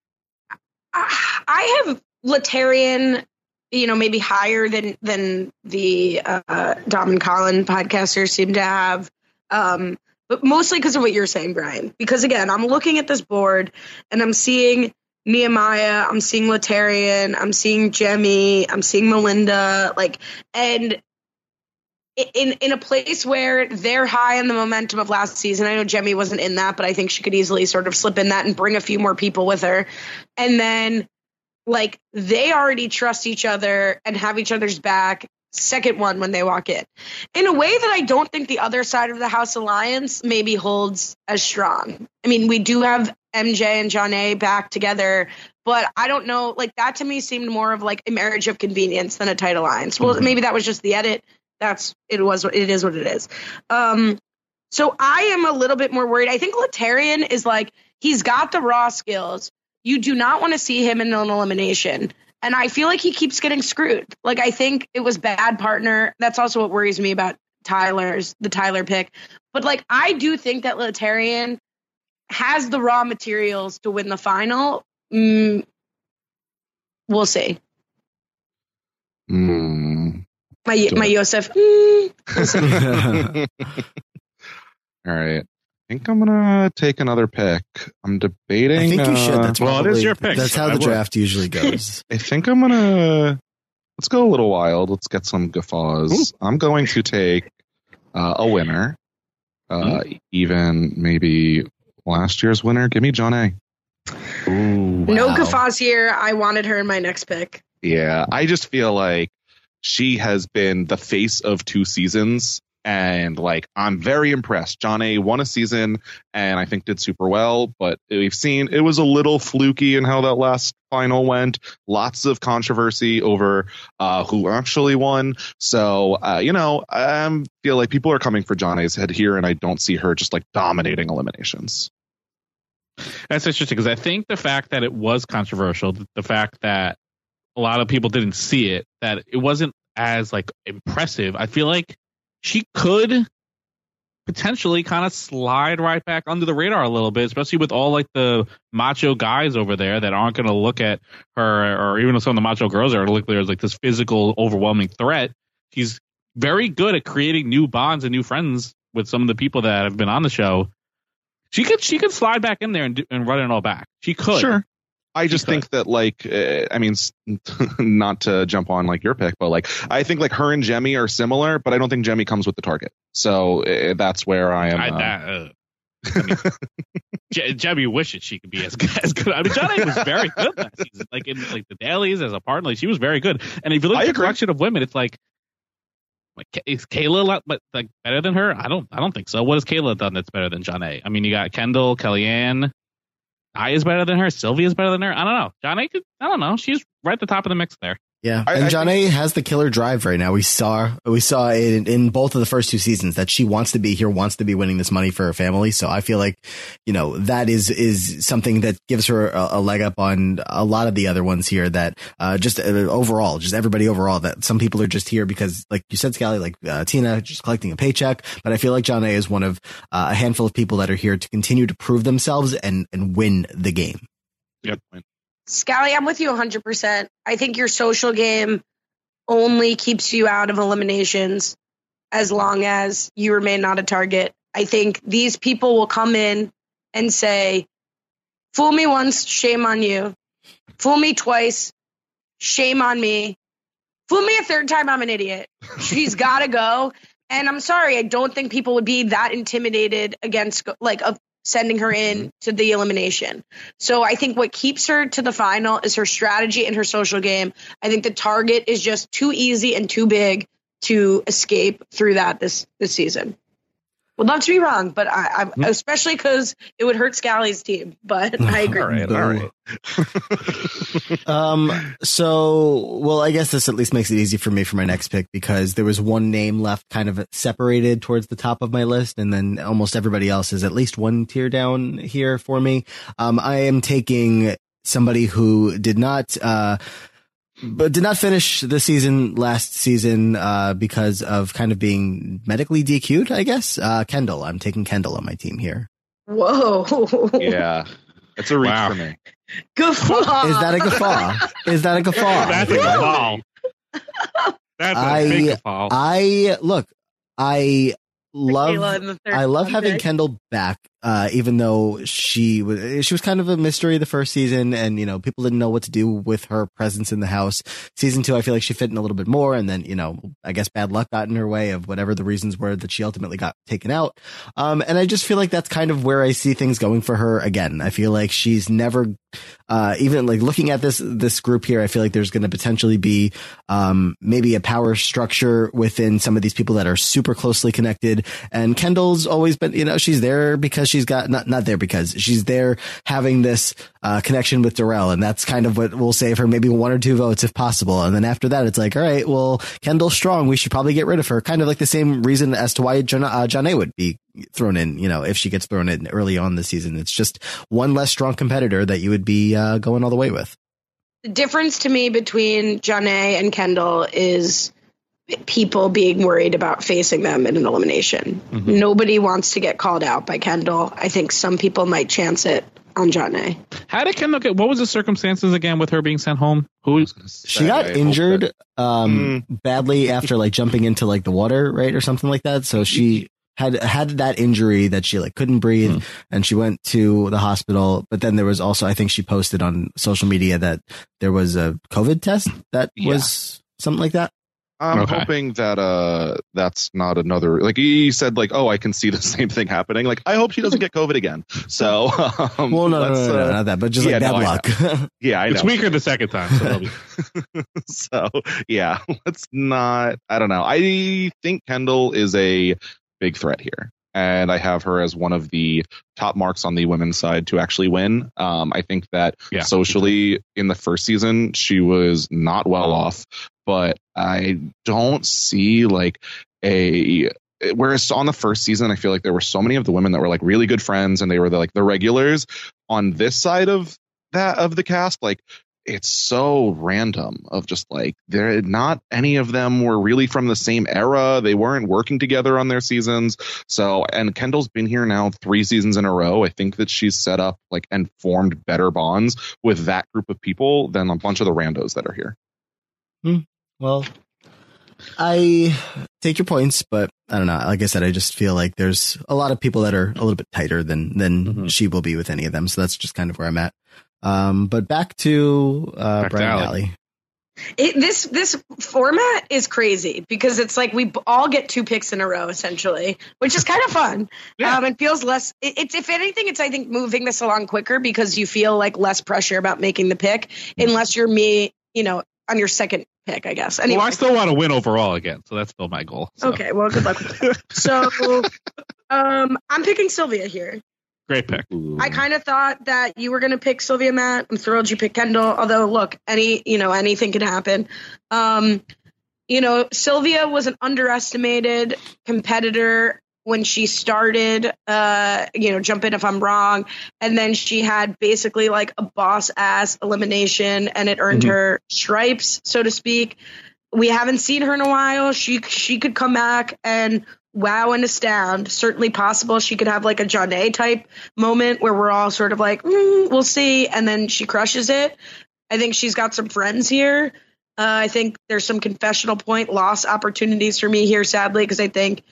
I have Laterrian, you know, maybe higher than than the uh, Dom and Colin podcasters seem to have, um, but mostly because of what you're saying, Brian. Because again, I'm looking at this board and I'm seeing Nehemiah, I'm seeing Laterrian, I'm seeing Jemmye, I'm seeing Melinda, like, and in in a place where they're high on the momentum of last season. I know Jemmye wasn't in that, but I think she could easily sort of slip in that and bring a few more people with her, and then. Like, they already trust each other and have each other's back second one when they walk in. In a way that I don't think the other side of the House Alliance maybe holds as strong. I mean, we do have M J and Janae back together, but I don't know. Like, that to me seemed more of like a marriage of convenience than a tight alliance. Well, mm-hmm. maybe that was just the edit. That's, it was, it is what it is. Um, so I am a little bit more worried. I think Laterrian is like, he's got the raw skills. You do not want to see him in an elimination. And I feel like he keeps getting screwed. Like, I think it was bad partner. That's also what worries me about Tyler's, the Tyler pick. But, like, I do think that Laterrian has the raw materials to win the final. Mm, we'll see. Mm. My, my Yosef. Mm, we'll see. All right. I think I'm gonna take another pick. I'm debating. I think you should. That's uh, well, probably, it is your pick. That's how I the will. draft usually goes. I think I'm gonna let's go a little wild. Let's get some guffaws. Ooh. I'm going to take uh, a winner, uh, mm-hmm. even maybe last year's winner. Give me Janae. Ooh, wow. No guffaws here. I wanted her in my next pick. Yeah, I just feel like she has been the face of two seasons. And like, I'm very impressed. Janae won a season and I think did super well, but we've seen it was a little fluky in how that last final went. Lots of controversy over uh, who actually won. So, uh, you know, I feel like people are coming for Janae's head here, and I don't see her just like dominating eliminations. That's interesting because I think the fact that it was controversial, the fact that a lot of people didn't see it, that it wasn't as like impressive. I feel like she could potentially kind of slide right back under the radar a little bit, especially with all like the macho guys over there that aren't going to look at her, or even some of the macho girls are look there as like this physical, overwhelming threat. She's very good at creating new bonds and new friends with some of the people that have been on the show. She could she could slide back in there and, do, and run it all back. She could. Sure. I just think that, like, uh, I mean, not to jump on, like, your pick, but, like, I think, like, her and Jemmye are similar, but I don't think Jemmye comes with the target. So uh, that's where I am. I, uh, that, uh, I mean, Je- Jemmye wishes she could be as good. As good. I mean, Janae was very good last season. Like, in like the dailies as a partner, like, she was very good. And if you look at the collection of women, it's like, Like, is Kayla lot- but like better than her? I don't I don't think so. What has Kayla done that's better than Janae? I mean, you got Kendall, Kellyanne. I is better than her. Sylvia is better than her. I don't know. Janae could. I don't know. She's right at the top of the mix there. Yeah, I- and I Janae think- has the killer drive right now. We saw we saw in, in both of the first two seasons that she wants to be here, wants to be winning this money for her family. So I feel like, you know, that is is something that gives her a, a leg up on a lot of the other ones here. That uh, just uh, overall, just everybody overall, that some people are just here because, like you said, Scally, like uh, Tina, just collecting a paycheck. But I feel like Janae is one of uh, a handful of people that are here to continue to prove themselves and and win the game. Yep. Scally, I'm with you one hundred percent. I think your social game only keeps you out of eliminations as long as you remain not a target. I think these people will come in and say, fool me once, shame on you. Fool me twice, shame on me. Fool me a third time, I'm an idiot. She's got to go. And I'm sorry, I don't think people would be that intimidated against, like, of sending her in to the elimination. So I think what keeps her to the final is her strategy and her social game. I think the target is just too easy and too big to escape through that this this season. Would love to be wrong, but I, I Mm-hmm. especially because it would hurt Scally's team. But I agree. All right, all right. Um, so, well, I guess this at least makes it easy for me for my next pick because there was one name left kind of separated towards the top of my list. And then almost everybody else is at least one tier down here for me. Um, I am taking somebody who did not, uh, but did not finish the season last season, uh, because of kind of being medically D Q'd, I guess. Uh, Kendall. I'm taking Kendall on my team here. Whoa. Yeah. It's a reach Wow. for me. Guffaw. Is that a guffaw? Is that a guffaw? That's a guffaw. That's a I- big guffaw. I look, I love, Kayla in the third I love round having pick. Kendall back. Uh, even though she was, she was kind of a mystery the first season, and you know people didn't know what to do with her presence in the house. Season two, I feel like she fit in a little bit more, and then you know, I guess bad luck got in her way of whatever the reasons were that she ultimately got taken out. Um, and I just feel like that's kind of where I see things going for her again. I feel like she's never, uh, even like looking at this this group here, I feel like there's going to potentially be um maybe a power structure within some of these people that are super closely connected. And Kendall's always been, you know, she's there because she's got not not there because she's there having this uh connection with Darrell, and that's kind of what will save her maybe one or two votes if possible. And then after that, it's like, all right, well, Kendall's strong, we should probably get rid of her. Kind of like the same reason as to why John, uh, Janae would be thrown in, you know, if she gets thrown in early on the season. It's just one less strong competitor that you would be uh, going all the way with. The difference to me between Janae and Kendall is people being worried about facing them in an elimination. Mm-hmm. Nobody wants to get called out by Kendall. I think some people might chance it on Janae. How did Kendall get? What was the circumstances again with her being sent home? Who? She got injured um Mm. badly after like jumping into like the water, right, or something like that. So she had had that injury that she like couldn't breathe, Mm. and she went to the hospital. But then there was also, I think she posted on social media that there was a COVID test that Yeah. was something like that. I'm Okay. hoping that uh that's not another, like he said, like, oh, I can see the same thing happening. Like, I hope she doesn't get COVID again. So um, Well, no, no, let's, no, no, uh, not that, but just yeah, like bad no, I luck. know. Yeah, I know. It's weaker the second time. So that'll be- So yeah, let's not. I don't know. I think Kendall is a big threat here, and I have her as one of the top marks on the women's side to actually win. Um, I think that Yeah. socially in the first season she was not well off, but I don't see like a. Whereas on the first season, I feel like there were so many of the women that were like really good friends, and they were the, like the regulars. On this side of that of the cast, like. It's so random of just like they're not any of them were really from the same era. They weren't working together on their seasons. So, and Kendall's been here now three seasons in a row. I think that she's set up like and formed better bonds with that group of people than a bunch of the randos that are here. Hmm. Well, I take your points, but I don't know. Like I said, I just feel like there's a lot of people that are a little bit tighter than than Mhm. she will be with any of them. So that's just kind of where I'm at. Um, but back to uh, Back to Brian Allie. Alley. It, this this format is crazy because it's like we b- all get two picks in a row essentially, which is kind of fun. Yeah. Um, it feels less. It, it's if anything, it's I think moving this along quicker because you feel like less pressure about making the pick, unless you're me. You know, on your second pick, I guess. Anyway. Well, I still want to win overall again, so that's still my goal. So. Okay, well, good luck with that. So, um, I'm picking Sylvia here. Great pick. I kind of thought that you were going to pick Sylvia, Matt. I'm thrilled you picked Kendall. Although, look, any you know anything could happen. Um, you know, Sylvia was an underestimated competitor when she started. Uh, you know, jump in if I'm wrong. And then she had basically like a boss ass elimination, and it earned mm-hmm. her stripes, so to speak. We haven't seen her in a while. She she could come back and wow and astound. Certainly possible she could have like a Janae type moment where we're all sort of like, mm, we'll see. And then she crushes it. I think she's got some friends here. Uh, I think there's some confessional point loss opportunities for me here, sadly, because I think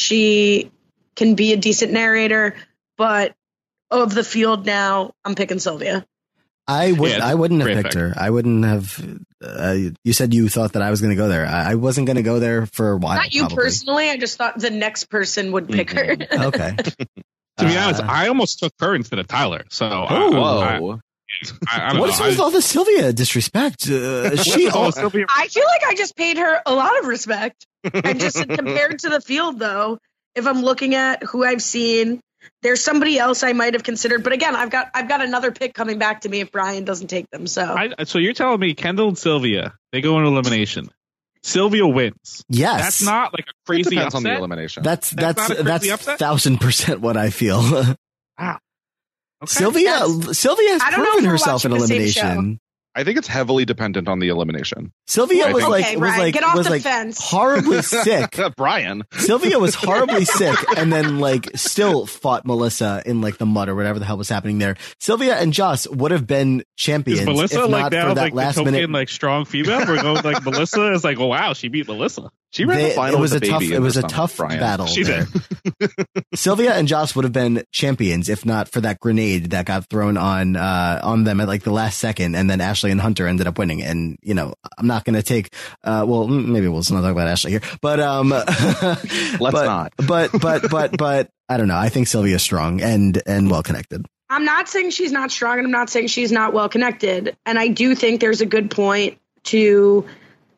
she can be a decent narrator. But of the field now, I'm picking Sylvia. I would. Yeah, I wouldn't have picked pick. her. I wouldn't have. Uh, you said you thought that I was going to go there. I, I wasn't going to go there for a while. Not you probably. personally. I just thought the next person would pick mm-hmm. her. Okay. To be uh, honest, I almost took her instead of Tyler. So, oh, I, whoa. I, I don't what is know. with all the Sylvia disrespect? Uh, she. all Sylvia? I feel like I just paid her a lot of respect. And just compared to the field, though, if I'm looking at who I've seen. There's somebody else I might have considered, but again, I've got I've got another pick coming back to me if Brian doesn't take them. So, I, so you're telling me Kendall and Sylvia they go into elimination. Sylvia wins. Yes, that's not like a crazy depends upset. on the elimination. That's that's that's that's, that's thousand percent what I feel. Wow. Okay. Sylvia That's, Sylvia has I don't know proven if we're herself in watching the same elimination. I think it's heavily dependent on the elimination. Sylvia I was think- like Okay, was Brian, like get off was the like fence. horribly sick. Brian. Sylvia was horribly sick and then like still fought Melissa in like the mud or whatever the hell was happening there. Sylvia and Joss would have been champions Is Melissa if like not now for that like last the token minute. like strong female? We're going like Melissa is like, oh wow, she beat Melissa. She ran They- the final it was with a the tough baby it in was her a stomach, tough Brian. battle. She there. did. Sylvia and Joss would have been champions if not for that grenade that got thrown on uh on them at like the last second, and then Ashley and Hunter ended up winning. And you know, I'm not going to take uh well maybe we'll not talk about Ashley here, but um Let's but, not. but but but but I don't know. I think Sylvia's strong and and well connected. I'm not saying she's not strong, and I'm not saying she's not well connected. And I do think there's a good point to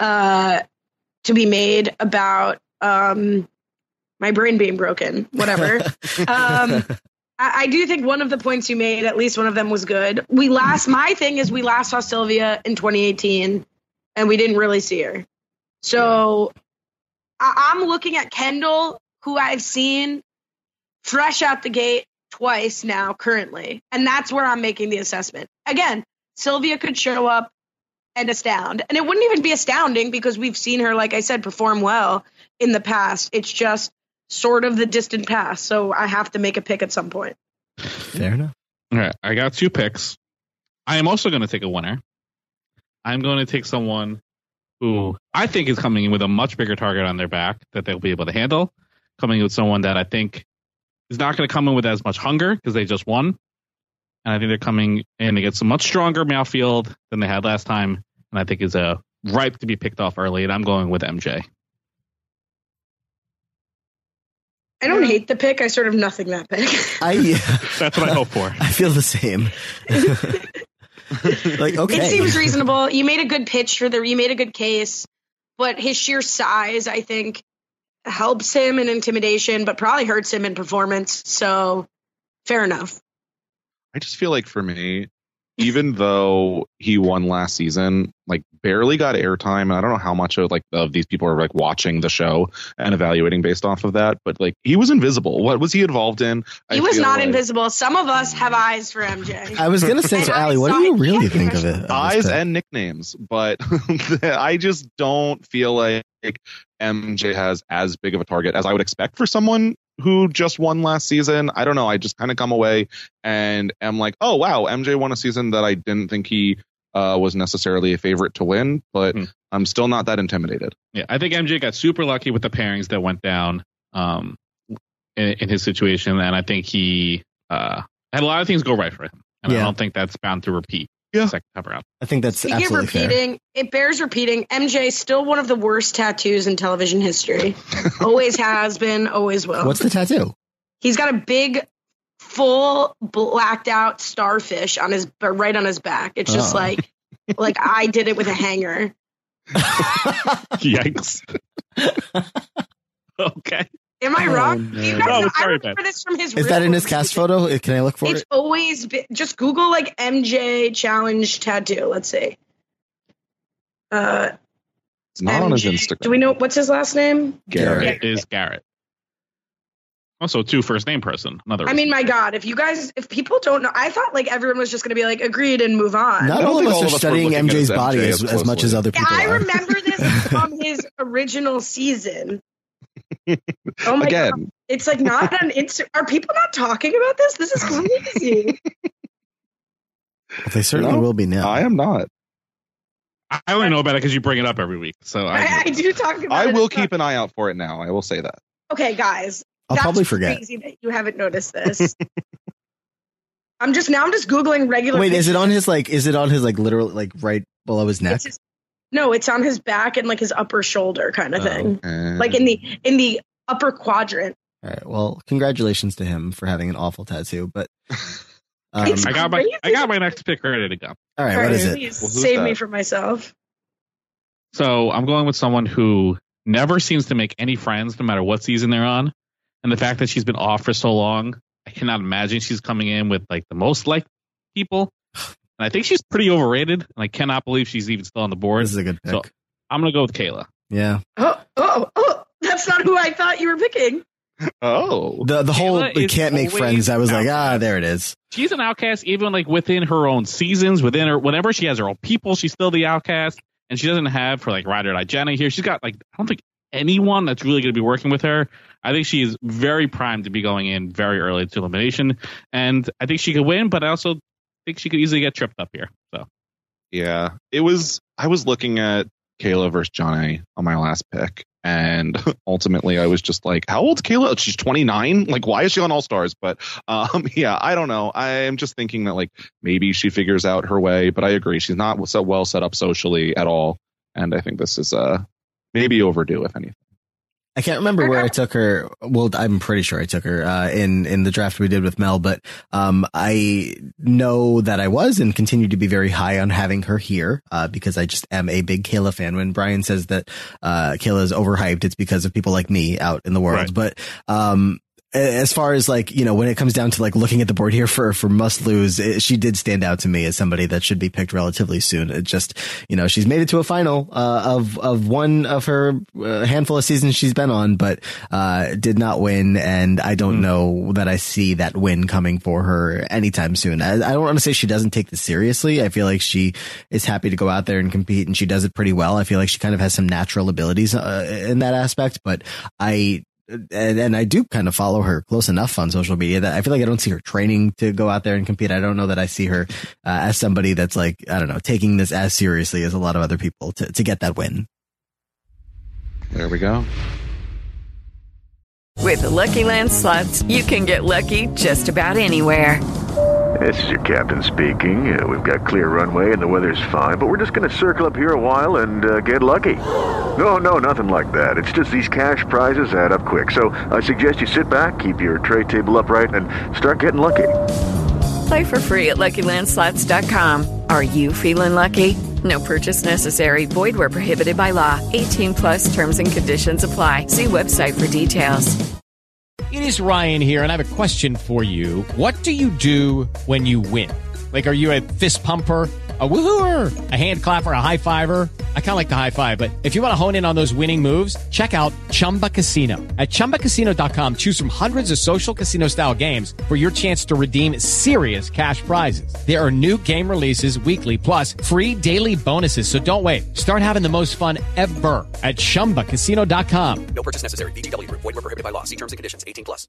uh to be made about um my brain being broken. Whatever. um I, I do think one of the points you made, at least one of them, was good. We last my thing is we last saw Sylvia in twenty eighteen, and we didn't really see her. So I, I'm looking at Kendall, who I've seen fresh out the gate twice now currently. And that's where I'm making the assessment. Again, Sylvia could show up and astound. And it wouldn't even be astounding because we've seen her, like I said, perform well in the past. It's just sort of the distant past. So I have to make a pick at some point. Fair enough. All right, I got two picks. I am also going to take a winner. I'm going to take someone who I think is coming in with a much bigger target on their back that they'll be able to handle. Coming with someone that I think is not going to come in with as much hunger because they just won. And I think they're coming in against a much stronger male field than they had last time. And I think is a ripe to be picked off early. And I'm going with M J. I don't hate the pick. I sort of nothing that pick. I That's what I hope for. I feel the same. Like, okay. It seems reasonable. You made a good pitch for the, you made a good case, but his sheer size, I think, helps him in intimidation, but probably hurts him in performance. So fair enough. I just feel like for me, even though he won last season, like barely got airtime. And I don't know how much of like of these people are like watching the show and evaluating based off of that. But like he was invisible. What was he involved in? He I was feel not like invisible. Some of us have eyes for M J. I was gonna say, so Allie, what do you really think of it? of this Eyes pick? and nicknames, but I just don't feel like M J has as big of a target as I would expect for someone who just won last season. I don't know. I just kind of come away and am like, oh, wow, M J won a season that I didn't think he uh, was necessarily a favorite to win, but mm. I'm still not that intimidated. Yeah, I think M J got super lucky with the pairings that went down um, in, in his situation. And I think he uh, had a lot of things go right for him. And Yeah. I don't think that's bound to repeat. Yeah. Second time around. I think that's Speaking of absolutely fair. repeating, it bears repeating. M J still one of the worst tattoos in television history. Always has been, always will. What's the tattoo? He's got a big, full, blacked out starfish on his right on his back. It's just Oh. like, like I did it with a hanger. Yikes. Okay. Am I wrong? Oh, no. You guys No, know, it's I very remember bad. this from his Is that in his real- cast photo? Can I look for It's it? always been, just Google like M J challenge tattoo. Let's see. Uh, It's not on his M J Instagram. Do we know what's his last name? Garrett. It is Garrett. Also, two first name person. Another. I mean, my God, if you guys, if people don't know, I thought like everyone was just going to be like agreed and move on. Not I don't all of think us all are of us were studying looking at M J's his M J body as, as as much as closely. other Yeah, people I are. remember this from his original season. Oh my Again. God. It's like not on Insta. Are people not talking about this? This is crazy. Well, they certainly No, will be now. I am not. I only know about it because you bring it up every week. So I, I, I do talk about I it. will as well. keep an eye out for it now. I will say that. Okay, guys. I'll that's probably forget. Crazy that you haven't noticed this. I'm just now. I'm just googling regular. Wait, is it pictures. on his like? Is it on his like literal like right below his neck? It's his- no, it's on his back and like his upper shoulder kind of Oh. thing, Uh, like in the in the upper quadrant. All right. Well, congratulations to him for having an awful tattoo. But um, It's I got my crazy. I got my next pick ready to go. all right, All what right, is it? please Well, who's save me that? from myself. So I'm going with someone who never seems to make any friends, no matter what season they're on. And the fact that she's been off for so long, I cannot imagine she's coming in with like the most liked people. And I think she's pretty overrated. And I cannot believe she's even still on the board. This is a good pick. So I'm gonna go with Kayla. Yeah. Oh, oh, oh! That's not who I thought you were picking. Oh, The the whole Kayla we is can't make always friends. I was like, outcast. ah, there it is. She's an outcast, even like within her own seasons, within her whenever she has her own people, she's still the outcast. And she doesn't have for like Ride or Die Jenna here. She's got like I don't think anyone that's really going to be working with her. I think she is very primed to be going in very early to elimination, and I think she could win. But I also think she could easily get tripped up here. So yeah. It was. I was looking at Kayla versus Johnny on my last pick, and ultimately I was just like, "How old's Kayla? She's twenty-nine. Like, why is she on All Stars?" But um, yeah, I don't know. I am just thinking that like maybe she figures out her way. But I agree, she's not so well set up socially at all, and I think this is uh maybe overdue, if anything. I can't remember where I took her. Well, I'm pretty sure I took her uh, in in the draft we did with Mel, but um, I know that I was and continue to be very high on having her here uh, because I just am a big Kayla fan. When Brian says that uh, Kayla is overhyped, it's because of people like me out in the world. Right. But um, as far as like, you know, when it comes down to like looking at the board here for, for must lose, it, she did stand out to me as somebody that should be picked relatively soon. It just, you know, she's made it to a final, uh, of, of one of her uh, handful of seasons she's been on, but, uh, did not win. And I don't mm. know that I see that win coming for her anytime soon. I, I don't want to say she doesn't take this seriously. I feel like she is happy to go out there and compete, and she does it pretty well. I feel like she kind of has some natural abilities, uh, in that aspect, but I, And, and I do kind of follow her close enough on social media that I feel like I don't see her training to go out there and compete. I don't know that I see her uh, as somebody that's like, I don't know, taking this as seriously as a lot of other people to, to get that win. There we go. With the Lucky Land Slots, you can get lucky just about anywhere. This is your captain speaking. Uh, we've got clear runway and the weather's fine, but we're just going to circle up here a while and uh, get lucky. No, no, nothing like that. It's just these cash prizes add up quick. So I suggest you sit back, keep your tray table upright, and start getting lucky. Play for free at Lucky Land Slots dot com. Are you feeling lucky? No purchase necessary. Void where prohibited by law. eighteen plus terms and conditions apply. See website for details. It is Ryan here, and I have a question for you. What do you do when you win? Like, are you a fist pumper, a woohooer, a hand clapper, a high fiver? I kind of like the high five, but if you want to hone in on those winning moves, check out Chumba Casino. At Chumba Casino dot com, choose from hundreds of social casino-style games for your chance to redeem serious cash prizes. There are new game releases weekly, plus free daily bonuses. So don't wait. Start having the most fun ever at Chumba Casino dot com. No purchase necessary. V G W. Void where prohibited by law. See terms and conditions. eighteen plus.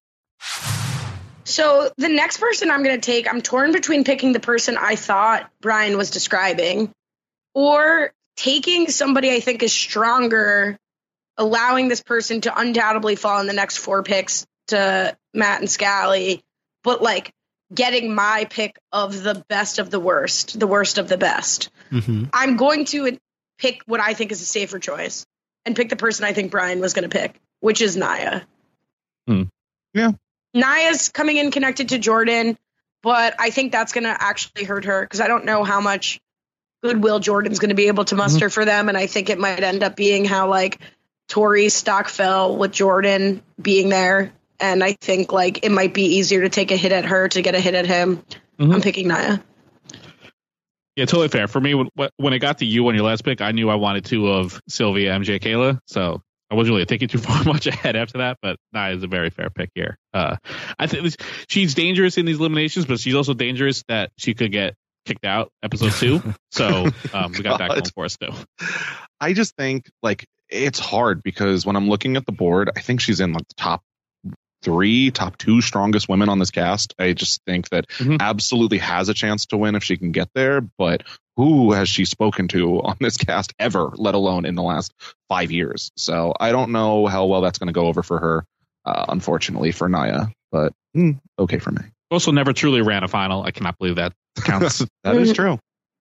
So the next person I'm going to take, I'm torn between picking the person I thought Brian was describing or taking somebody I think is stronger, allowing this person to undoubtedly fall in the next four picks to Matt and Scally, but like getting my pick of the best of the worst, the worst of the best. Mm-hmm. I'm going to pick what I think is a safer choice and pick the person I think Brian was going to pick, which is Naya. Hmm. Yeah. Naya's coming in connected to Jordan, but I think that's going to actually hurt her because I don't know how much goodwill Jordan's going to be able to muster Mm-hmm. for them. And I think it might end up being how like Tori's stock fell with Jordan being there. And I think like it might be easier to take a hit at her to get a hit at him. Mm-hmm. I'm picking Nia. Yeah, totally fair. For me, when, when it got to you on your last pick, I knew I wanted two of Sylvia, M J, Kayla. So I wasn't really thinking too far much ahead after that, but Nia is a very fair pick here. Uh, I think she's dangerous in these eliminations, but she's also dangerous that she could get kicked out episode two. So um, we got that going for us too. I just think like it's hard because when I'm looking at the board, I think she's in like the top three, top two strongest women on this cast. I just think that Mm-hmm. absolutely has a chance to win if she can get there. But who has she spoken to on this cast ever, let alone in the last five years? So I don't know how well that's going to go over for her, uh, unfortunately, for Nia. But mm, okay for me. Also never truly ran a final. I cannot believe that counts. That is true.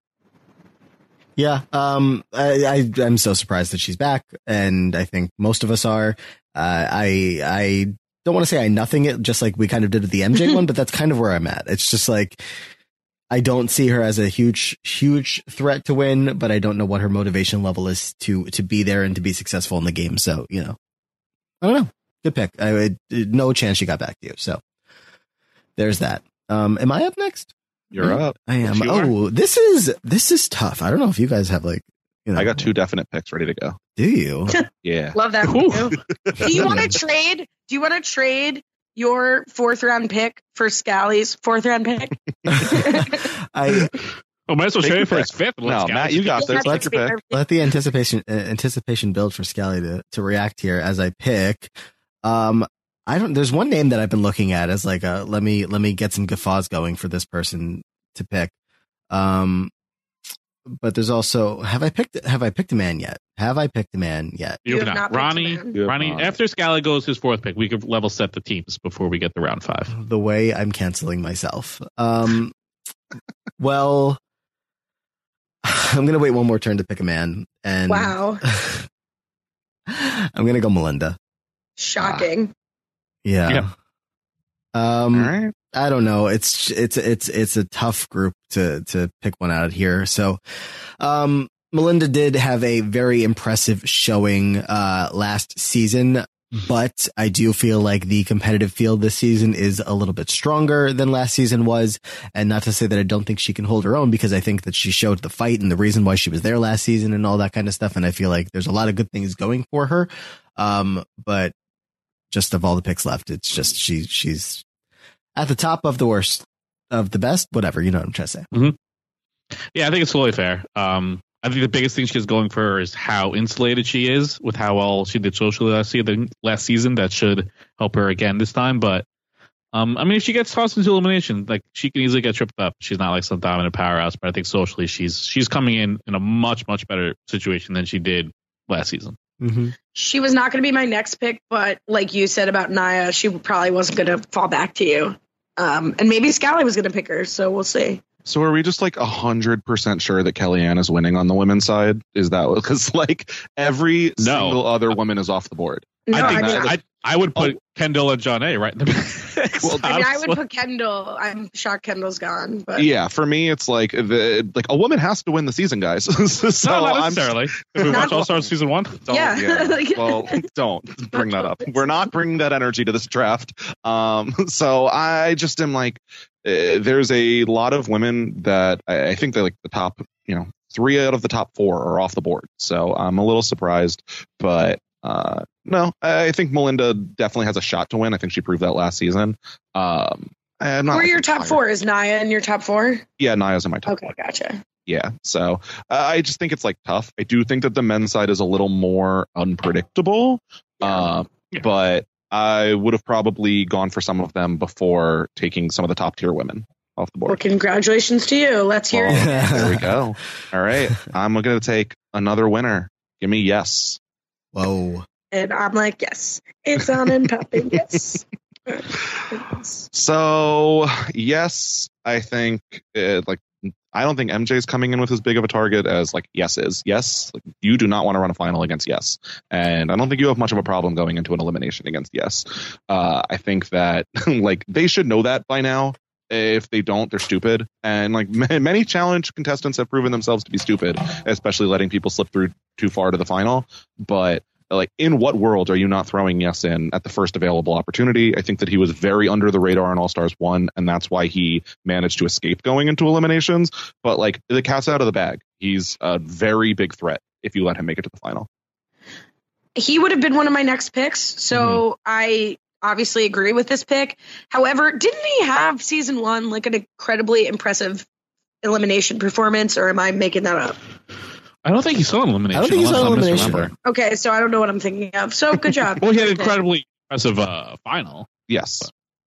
Yeah, um, I, I I'm so surprised that she's back, and I think most of us are. Uh, I I don't want to say I nothing it, just like we kind of did with the M J one, but that's kind of where I'm at. It's just like I don't see her as a huge huge threat to win, but I don't know what her motivation level is to to be there and to be successful in the game. So you know, I don't know. Good pick. I would no chance she got back to you. So there's that. Um, am I up next? You're up. I am. Yes, you Oh, are. this is this is tough. I don't know if you guys have like, you know, I got two definite picks ready to go. Do you? Yeah. Love that. For you. Do you want to trade? Do you want to trade your fourth round pick for Scally's fourth round pick? I Oh, might as well Take trade your it for pick. his fifth. No, Let's go. Matt, you got this. Let's Take your pick. let the anticipation uh, anticipation build for Scally to to react here as I pick. Um, I don't. There's one name that I've been looking at as like a let me let me get some guffaws going for this person to pick. Um, but there's also have I picked have I picked a man yet? Have I picked a man yet? You You have have not. not picked Ronnie, a man. You have Ronnie, not. after Scally goes his fourth pick, we could level set the teams before we get to round five. The way I'm canceling myself. Um, well, I'm gonna wait one more turn to pick a man, and Wow. I'm gonna go Melinda. Shocking. Yeah. Yep. Um, All right. I don't know. It's it's it's it's a tough group to to pick one out here. So, um, Melinda did have a very impressive showing uh last season, but I do feel like the competitive field this season is a little bit stronger than last season was. And not to say that I don't think she can hold her own, because I think that she showed the fight and the reason why she was there last season and all that kind of stuff. And I feel like there's a lot of good things going for her. Um, but just of all the picks left, it's just she she's at the top of the worst of the best, whatever, you know what I'm trying to say. Mm-hmm. Yeah, I think it's totally fair. Um, I think the biggest thing she has going for her is how insulated she is with how well she did socially last season. Last season, that should help her again this time. But um, I mean, if she gets tossed into elimination, like she can easily get tripped up. She's not like some dominant powerhouse, but I think socially she's she's coming in in a much much better situation than she did last season. Mm-hmm. She was not going to be my next pick, but like you said about Nia, she probably wasn't going to fall back to you. Um, and maybe Scally was going to pick her, so we'll see. So are we just like a hundred percent sure that Kellyanne is winning on the women's side? Is that because like every No. single other woman is off the board? No, I think I mean, I, I would put Kendall and John A right in the mix. Well, I mean, I would honestly. put Kendall. I'm shocked Kendall's gone, but Yeah, for me, it's like the like a woman has to win the season, guys. so no, not I'm necessarily. If we Not- watch All Stars season one, Don't, Yeah. Like- well, don't bring that up. We're not bringing that energy to this draft. Um, so I just am like, uh, there's a lot of women that I, I think they're like the top, you know, three out of the top four are off the board. So I'm a little surprised, but uh, no, I think Melinda definitely has a shot to win. I think she proved that last season. Um, I'm not who are your like top inspired. four? Is Nia in your top four? Yeah, Nia's in my top. Okay, gotcha. Yeah, so uh, I just think it's like tough. I do think that the men's side is a little more unpredictable, uh, Yeah. but I would have probably gone for some of them before taking some of the top tier women off the Well, board. congratulations to you. Let's hear Well, it. there we go. All right, I'm going to take another winner. Give me yes. Whoa. And I'm like, yes, it's on and popping. Yes. So yes, I think uh, like I don't think M J's coming in with as big of a target as like Yes is. Yes, like, you do not want to run a final against Yes, and I don't think you have much of a problem going into an elimination against Yes. Uh, I think that like they should know that by now. If they don't, they're stupid. And like many challenge contestants have proven themselves to be stupid, especially letting people slip through too far to the final. But like, in what world are you not throwing Yes in at the first available opportunity? I think that he was very under the radar in All Stars one, and that's why he managed to escape going into eliminations. But like, the cat's out of the bag. He's a very big threat if you let him make it to the final. He would have been one of my next picks, so mm-hmm. I obviously agree with this pick. However, didn't he have season one like an incredibly impressive elimination performance, or am I making that up? I don't think he saw an elimination. I don't think he saw an elimination. Okay, so I don't know what I'm thinking of. So good job. Well, he had an incredibly impressive uh, final. Yes.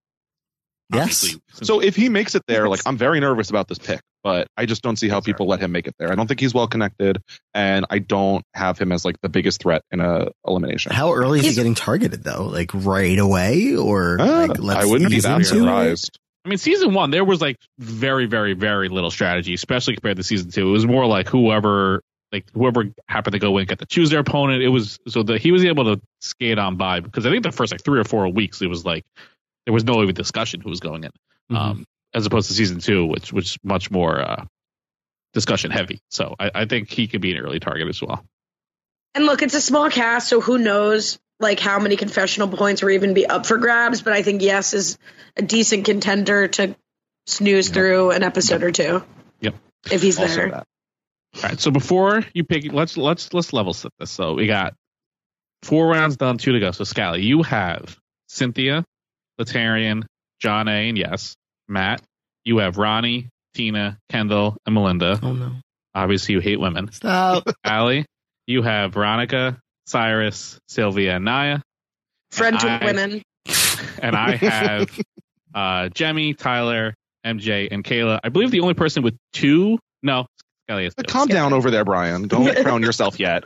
Yes. So if he makes it there, like, I'm very nervous about this pick, but I just don't see how people let him make it there. I don't think he's well connected, and I don't have him as like the biggest threat in a elimination. How early is he's, he getting targeted though? Like right away, or uh, like, let's I wouldn't be that surprised. I mean, season one, there was like very, very, very little strategy, especially compared to season two. It was more like whoever, like whoever happened to go in got to choose their opponent. It was so that he was able to skate on by, because I think the first like three or four weeks, it was like there was no even discussion who was going in, mm-hmm. um, as opposed to season two, which which much more uh, discussion heavy. So I, I think he could be an early target as well. And look, it's a small cast, so who knows like how many confessional points will even be up for grabs. But I think Yes is a decent contender to snooze yep. through an episode or two. Yep, if he's also there. That. All right, so before you pick, let's let's let's level set this. So we got four rounds done, two to go. So Scally, you have Cynthia, Latarian, John A, and Yes. Matt, you have Ronnie, Tina, Kendall, and Melinda. Oh no! Obviously, you hate women. Stop. Allie, you have Veronica, Cyrus, Sylvia, and Naya. Friend and to I, women. And I have uh, Jemmy, Tyler, M J, and Kayla. I believe the only person with two. No. Calm down over there, Brian. Don't crown yourself yet.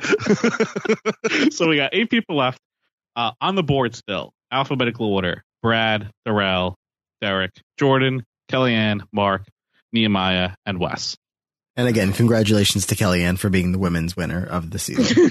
So we got eight people left uh, on the board still. Alphabetical order: Brad, Darrell, Derek, Jordan, Kellyanne, Mark, Nehemiah, and Wes. And again, congratulations to Kellyanne for being the women's winner of the season.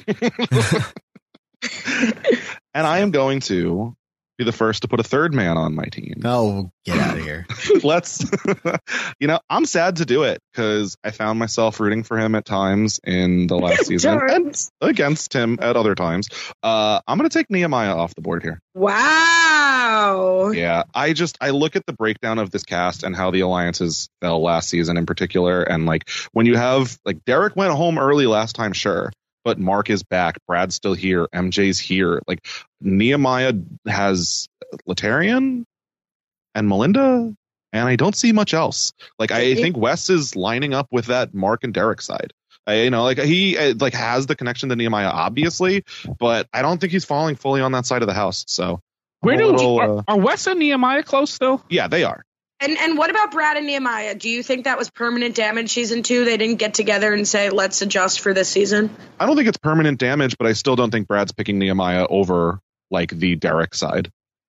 And I am going to be the first to put a third man on my team. Oh, get out of here. Let's, you know, I'm sad to do it because I found myself rooting for him at times in the last season and against him at other times. Uh, I'm going to take Nehemiah off the board here. Wow. Yeah, I just, I look at the breakdown of this cast and how the alliances fell last season in particular. And like when you have, like Derek went home early last time, sure. But Mark is back. Brad's still here. M J's here. Like Nehemiah has Latarian and Melinda, and I don't see much else. Like I think Wes is lining up with that Mark and Derek side. I, you know, like he like has the connection to Nehemiah, obviously, but I don't think he's falling fully on that side of the house. So where do little, are, uh, are Wes and Nehemiah close still? Yeah, they are. And and what about Brad and Nehemiah? Do you think that was permanent damage season two? They didn't get together and say, let's adjust for this season? I don't think it's permanent damage, but I still don't think Brad's picking Nehemiah over like the Derek side.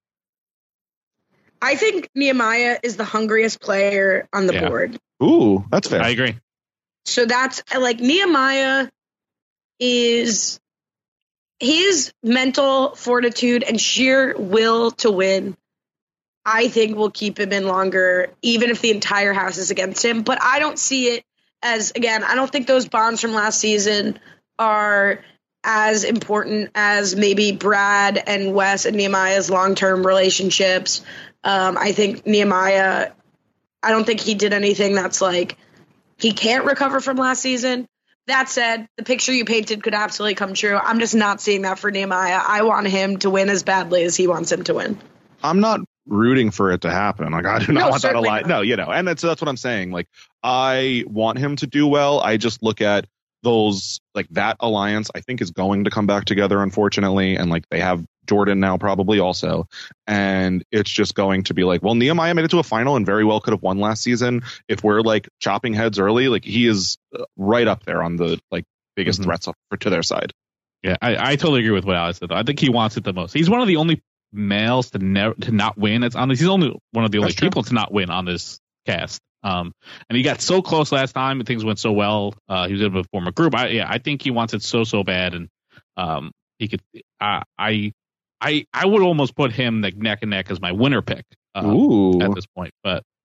I think Nehemiah is the hungriest player on the yeah. board. Ooh, that's fair. I agree. So that's like Nehemiah is his mental fortitude and sheer will to win, I think will keep him in longer, even if the entire house is against him. But I don't see it as, again, I don't think those bonds from last season are as important as maybe Brad and Wes and Nehemiah's long-term relationships. Um, I think Nehemiah, I don't think he did anything that's like, he can't recover from last season. That said, the picture you painted could absolutely come true. I'm just not seeing that for Nehemiah. I want him to win as badly as he wants him to win. I'm not rooting for it to happen. Like I do not no, want that a lot. Not. No, you know, and that's that's what I'm saying. Like I want him to do well. I just look at those like that alliance. I think is going to come back together, unfortunately, and like they have Jordan now probably also, and it's just going to be like, well, Nehemiah made it to a final and very well could have won last season. If we're like chopping heads early, like he is right up there on the like biggest mm-hmm. threats up for, to their side. Yeah, I, I totally agree with what Alex said. I think he wants it the most. He's one of the only males to never to not win. It's on this. He's only one of the only That's people true. to not win on this cast. Um, and he got so close last time and things went so well. Uh, he was in a former group. I, yeah, I think he wants it so so bad, and um, he could. Uh, I, I, I would almost put him like neck and neck as my winner pick. Um, Ooh. At this point, but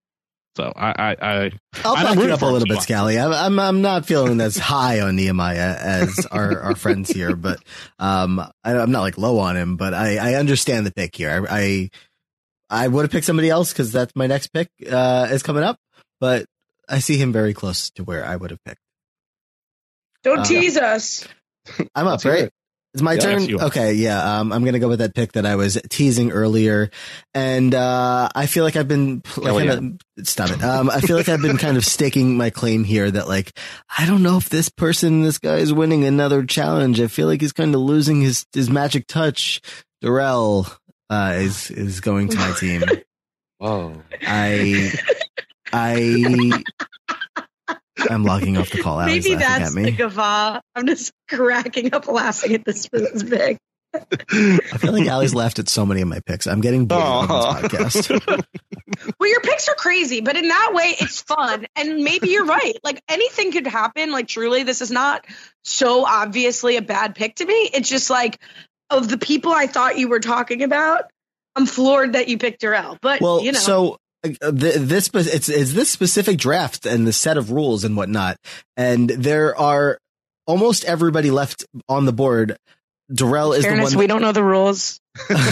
So I, I, I I'll I'm back you rooting up a for him little to bit, win. Scally. I'm, I'm I'm not feeling as high on Nehemiah as our, our friends here, but um, I, I'm not like low on him. But I, I understand the pick here. I I, I would have picked somebody else because that's my next pick uh, is coming up. But I see him very close to where I would have picked. Don't Uh, tease us. I'm up, right? It's my Yeah, turn. yes, you are. Okay, yeah. Um, I'm gonna go with that pick that I was teasing earlier, and uh, I feel like I've been pl- Hell yeah. kinda, stop it. Um, I feel like I've been kind of staking my claim here that like I don't know if this person, this guy is winning another challenge. I feel like he's kind of losing his his magic touch. Darrell uh, is is going to my team. Whoa. I I I'm logging off the call. Allie's Maybe laughing that's at the me. guffaw. I'm just cracking up laughing at this this big. I feel like Allie's laughed at so many of my picks. I'm getting bored on Aw. this podcast. Well, your picks are crazy, but in that way, it's fun. And maybe you're right. Like anything could happen. Like truly, this is not so obviously a bad pick to me. It's just like of the people I thought you were talking about, I'm floored that you picked Darrell. But Well, you know, so uh, th- this spe- it's it's this specific draft and the set of rules and whatnot, and there are almost everybody left on the board. Darrell is fairness, the one. we don't know the rules.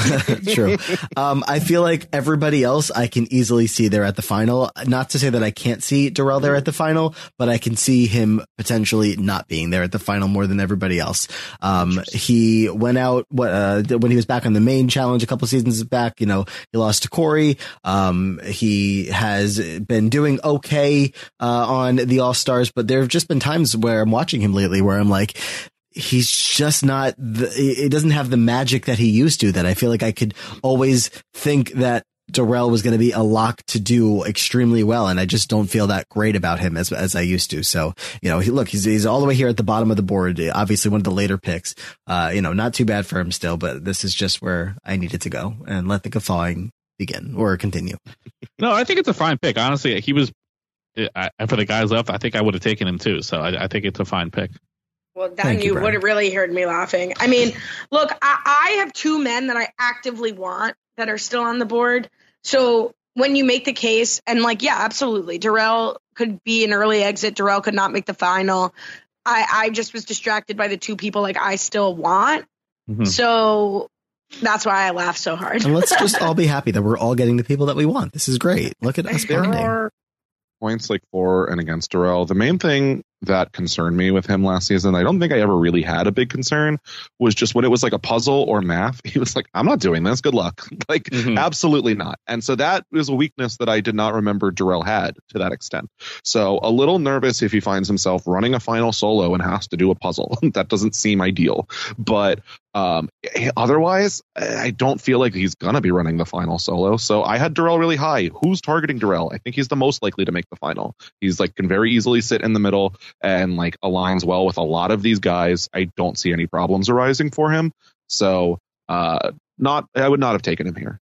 True. Um, I feel like everybody else I can easily see there at the final. Not to say that I can't see Darrell there at the final, but I can see him potentially not being there at the final more than everybody else. Um, he went out what uh, when he was back on the main challenge a couple seasons back. You know, he lost to Corey. Um, he has been doing okay uh, on the All Stars, but there have just been times where I'm watching him lately where I'm like, he's just not, the, it doesn't have the magic that he used to, that I feel like I could always think that Darrell was going to be a lock to do extremely well. And I just don't feel that great about him as, as I used to. So, you know, he, look, he's, he's all the way here at the bottom of the board. Obviously one of the later picks, uh, you know, not too bad for him still, but this is just where I needed to go and let the guffawing begin or continue. No, I think it's a fine pick. Honestly, he was, I, for the guys left, I think I would have taken him too. So I, I think it's a fine pick. Well, then Thank you, you Brian. would have really heard me laughing. I mean, look, I, I have two men that I actively want that are still on the board. So when you make the case, and like, yeah, absolutely, Darrell could be an early exit. Darrell could not make the final. I, I just was distracted by the two people like I still want. Mm-hmm. So that's why I laugh so hard. And let's just all be happy that we're all getting the people that we want. This is great. Look at us There bonding. are points like for and against Darrell. The main thing that concerned me with him last season, I don't think I ever really had a big concern, was just when it was like a puzzle or math, he was like, I'm not doing this. Good luck. Like, Mhm. absolutely not. And so that was a weakness that I did not remember Darrell had to that extent. So a little nervous if he finds himself running a final solo and has to do a puzzle. That doesn't seem ideal. But um, otherwise, I don't feel like he's going to be running the final solo. So I had Darrell really high. Who's targeting Darrell? I think he's the most likely to make the final. He's like can very easily sit in the middle and like aligns well with a lot of these guys. I don't see any problems arising for him. So uh, not, I would not have taken him here.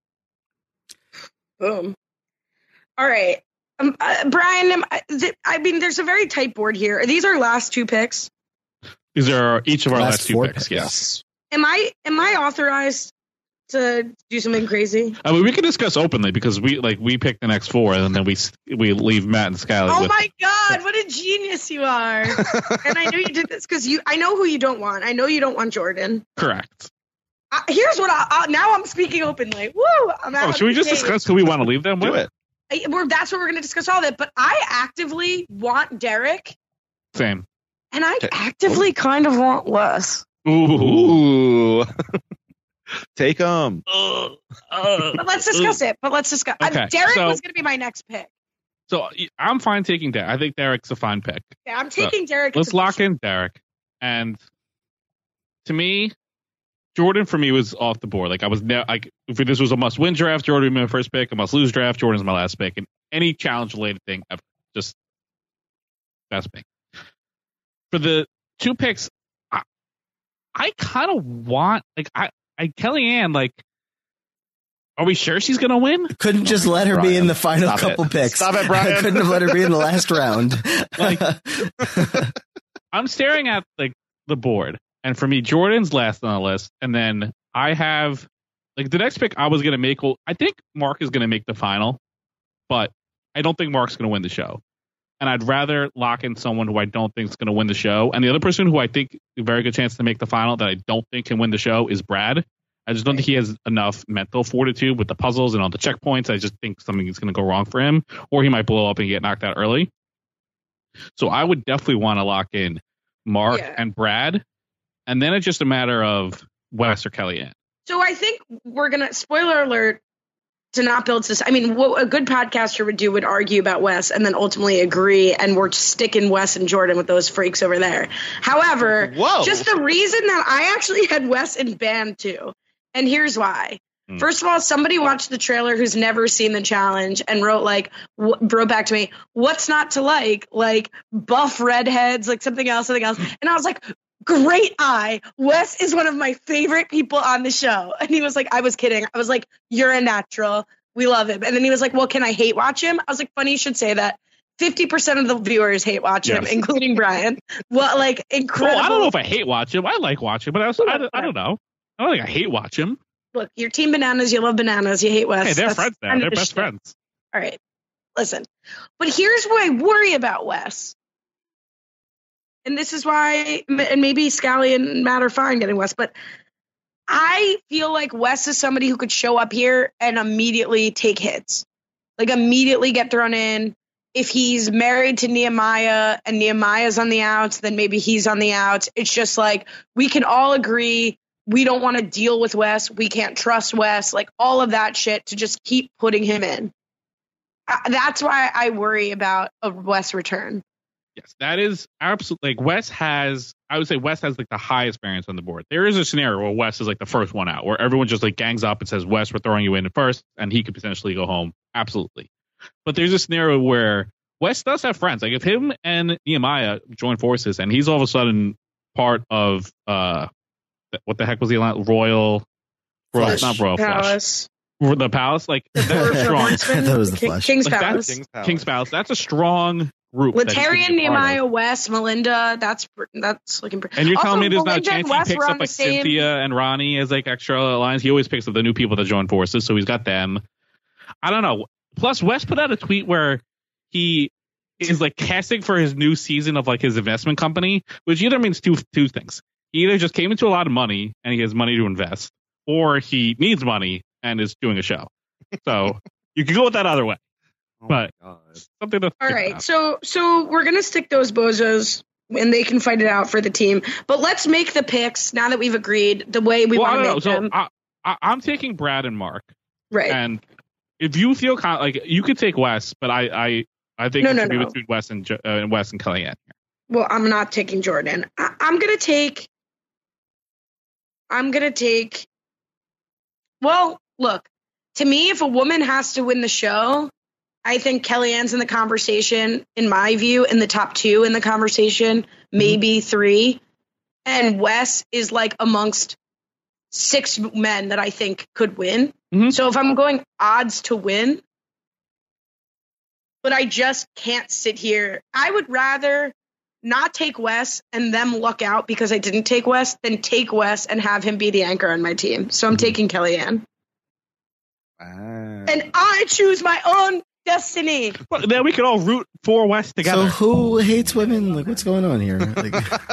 Boom. All right. Um, uh, Brian, um, I, th- I mean, there's a very tight board here. Are these our last two picks? These are each of our Last last, two four picks. picks. Yes. Am I am I authorized to do something crazy? I mean, we can discuss openly because we like we pick the next four and then we we leave Matt and Skylar. Oh with, my God, what a genius you are. And I know you did this because you I know who you don't want. I know you don't want Jordan. Correct. Uh, here's what I, uh, now I'm speaking openly. Woo! I'm out Oh, of should we the just cage. discuss who we want to leave them with? Do it. I- we're, that's what we're going to discuss all that. But I actively want Derek, Same. and I actively kind of want Wes. Ooh. Ooh. Take him. Uh, uh, But let's discuss it. But let's discuss. Okay, uh, Derek so- was going to be my next pick. So I'm fine taking Derek. I think Derek's a fine pick. Yeah, I'm taking Derek. Let's into lock the- in Derek. And to me, Jordan for me was off the board. Like I was ne- like if this was a must win draft, Jordan would be my first pick. A must lose draft, Jordan's my last pick. And any challenge related thing ever. Just best pick. For the two picks, I, I kind of want like I, I Kellyanne, like are we sure she's gonna win? Couldn't just let her be in the final Stop couple it. picks. Stop it, Brian. I couldn't have let her be in the last round. Like I'm staring at like the board, and for me, Jordan's last on the list, and then I have like the next pick I was gonna make. Well, I think Mark is gonna make the final, but I don't think Mark's going to win the show. And I'd rather lock in someone who I don't think is going to win the show. And the other person who I think a very good chance to make the final that I don't think can win the show is Brad. I just don't think he has enough mental fortitude with the puzzles and all the checkpoints. I just think something is going to go wrong for him, or he might blow up and get knocked out early. So I would definitely want to lock in Mark Yeah. and Brad. And then it's just a matter of Wes or Kellyanne. So I think we're going to, spoiler alert, to not build this. I mean, what a good podcaster would do would argue about Wes and then ultimately agree, and we're sticking Wes and Jordan with those freaks over there. However, Whoa. just the reason that I actually had Wes in band too, and here's why. Hmm. First of all, somebody watched the trailer who's never seen the challenge and wrote like, w- wrote back to me, "What's not to like? Like buff redheads, like something else, something else." And I was like, great eye. Wes is one of my favorite people on the show. And he was like, I was kidding. I was like, you're a natural. We love him. And then he was like, well, can I hate watch him? I was like, funny you should say that. fifty percent of the viewers hate watch him, Yes. including Brian. Well, like incredible. Well, I don't know if I hate watch him. I like watch him, but I, was, I, don't- I don't know. I don't think I hate watch him. Look, you're team bananas. You love bananas. You hate Wes. Hey, they're That's friends now. kind of They're the best shit. friends. All right. Listen. But here's what I worry about Wes. And this is why, and maybe Scally and Matt are fine getting Wes, but I feel like Wes is somebody who could show up here and immediately take hits. Like immediately get thrown in. If he's married to Nehemiah and Nehemiah's on the outs, then maybe he's on the outs. It's just like, we can all agree we don't want to deal with Wes. We can't trust Wes. Like all of that shit to just keep putting him in. Uh, that's why I worry about a Wes return. Yes, that is absolutely like Wes has. I would say Wes has like the highest variance on the board. There is a scenario where Wes is like the first one out, where everyone just like gangs up and says, "Wes, we're throwing you in first," and he could potentially go home. Absolutely, but there's a scenario where Wes does have friends. Like if him and Nehemiah join forces, and he's all of a sudden part of uh, what the heck was the Royal? Royal, Flush. not Royal Palace. Flush. The Palace, like that's strong. That was the King- Flush. King's Like, Palace. King's Palace. King's Palace. That's a strong group. that he could Letarian, be a part of. Nehemiah, Wes, Melinda. That's that's looking pretty. And you're Also, telling me there's not a Melinda and chance he Wes picks were up on the like same- Cynthia and Ronnie as like extra lines? He always picks up the new people that join forces, so he's got them. I don't know. Plus, Wes put out a tweet where he is like casting for his new season of like his investment company, which either means two two things. He either just came into a lot of money and he has money to invest, or he needs money and is doing a show. So you can go with that other way. But something to All think right, about. so so we're gonna stick those bozos, and they can fight it out for the team. But let's make the picks now that we've agreed the way we Well, I want to don't make know. them. So I, I, I'm taking Brad and Mark. Right. And if you feel con- like you could take Wes, but I I, I think No, it no, should be no. between Wes and Jo- uh, and Wes and Kellyanne. Well, I'm not taking Jordan. I, I'm gonna take. I'm gonna take. Well, look. To me, if a woman has to win the show, I think Kellyanne's in the conversation, in my view, in the top two in the conversation, maybe three. And Wes is like amongst six men that I think could win. So if I'm going odds to win, but I just can't sit here. I would rather not take Wes and them luck out because I didn't take Wes than take Wes and have him be the anchor on my team. So I'm taking Kellyanne. And I choose my own destiny. Well, then we could all root for Wes together. So who hates women? Like, what's going on here? Like,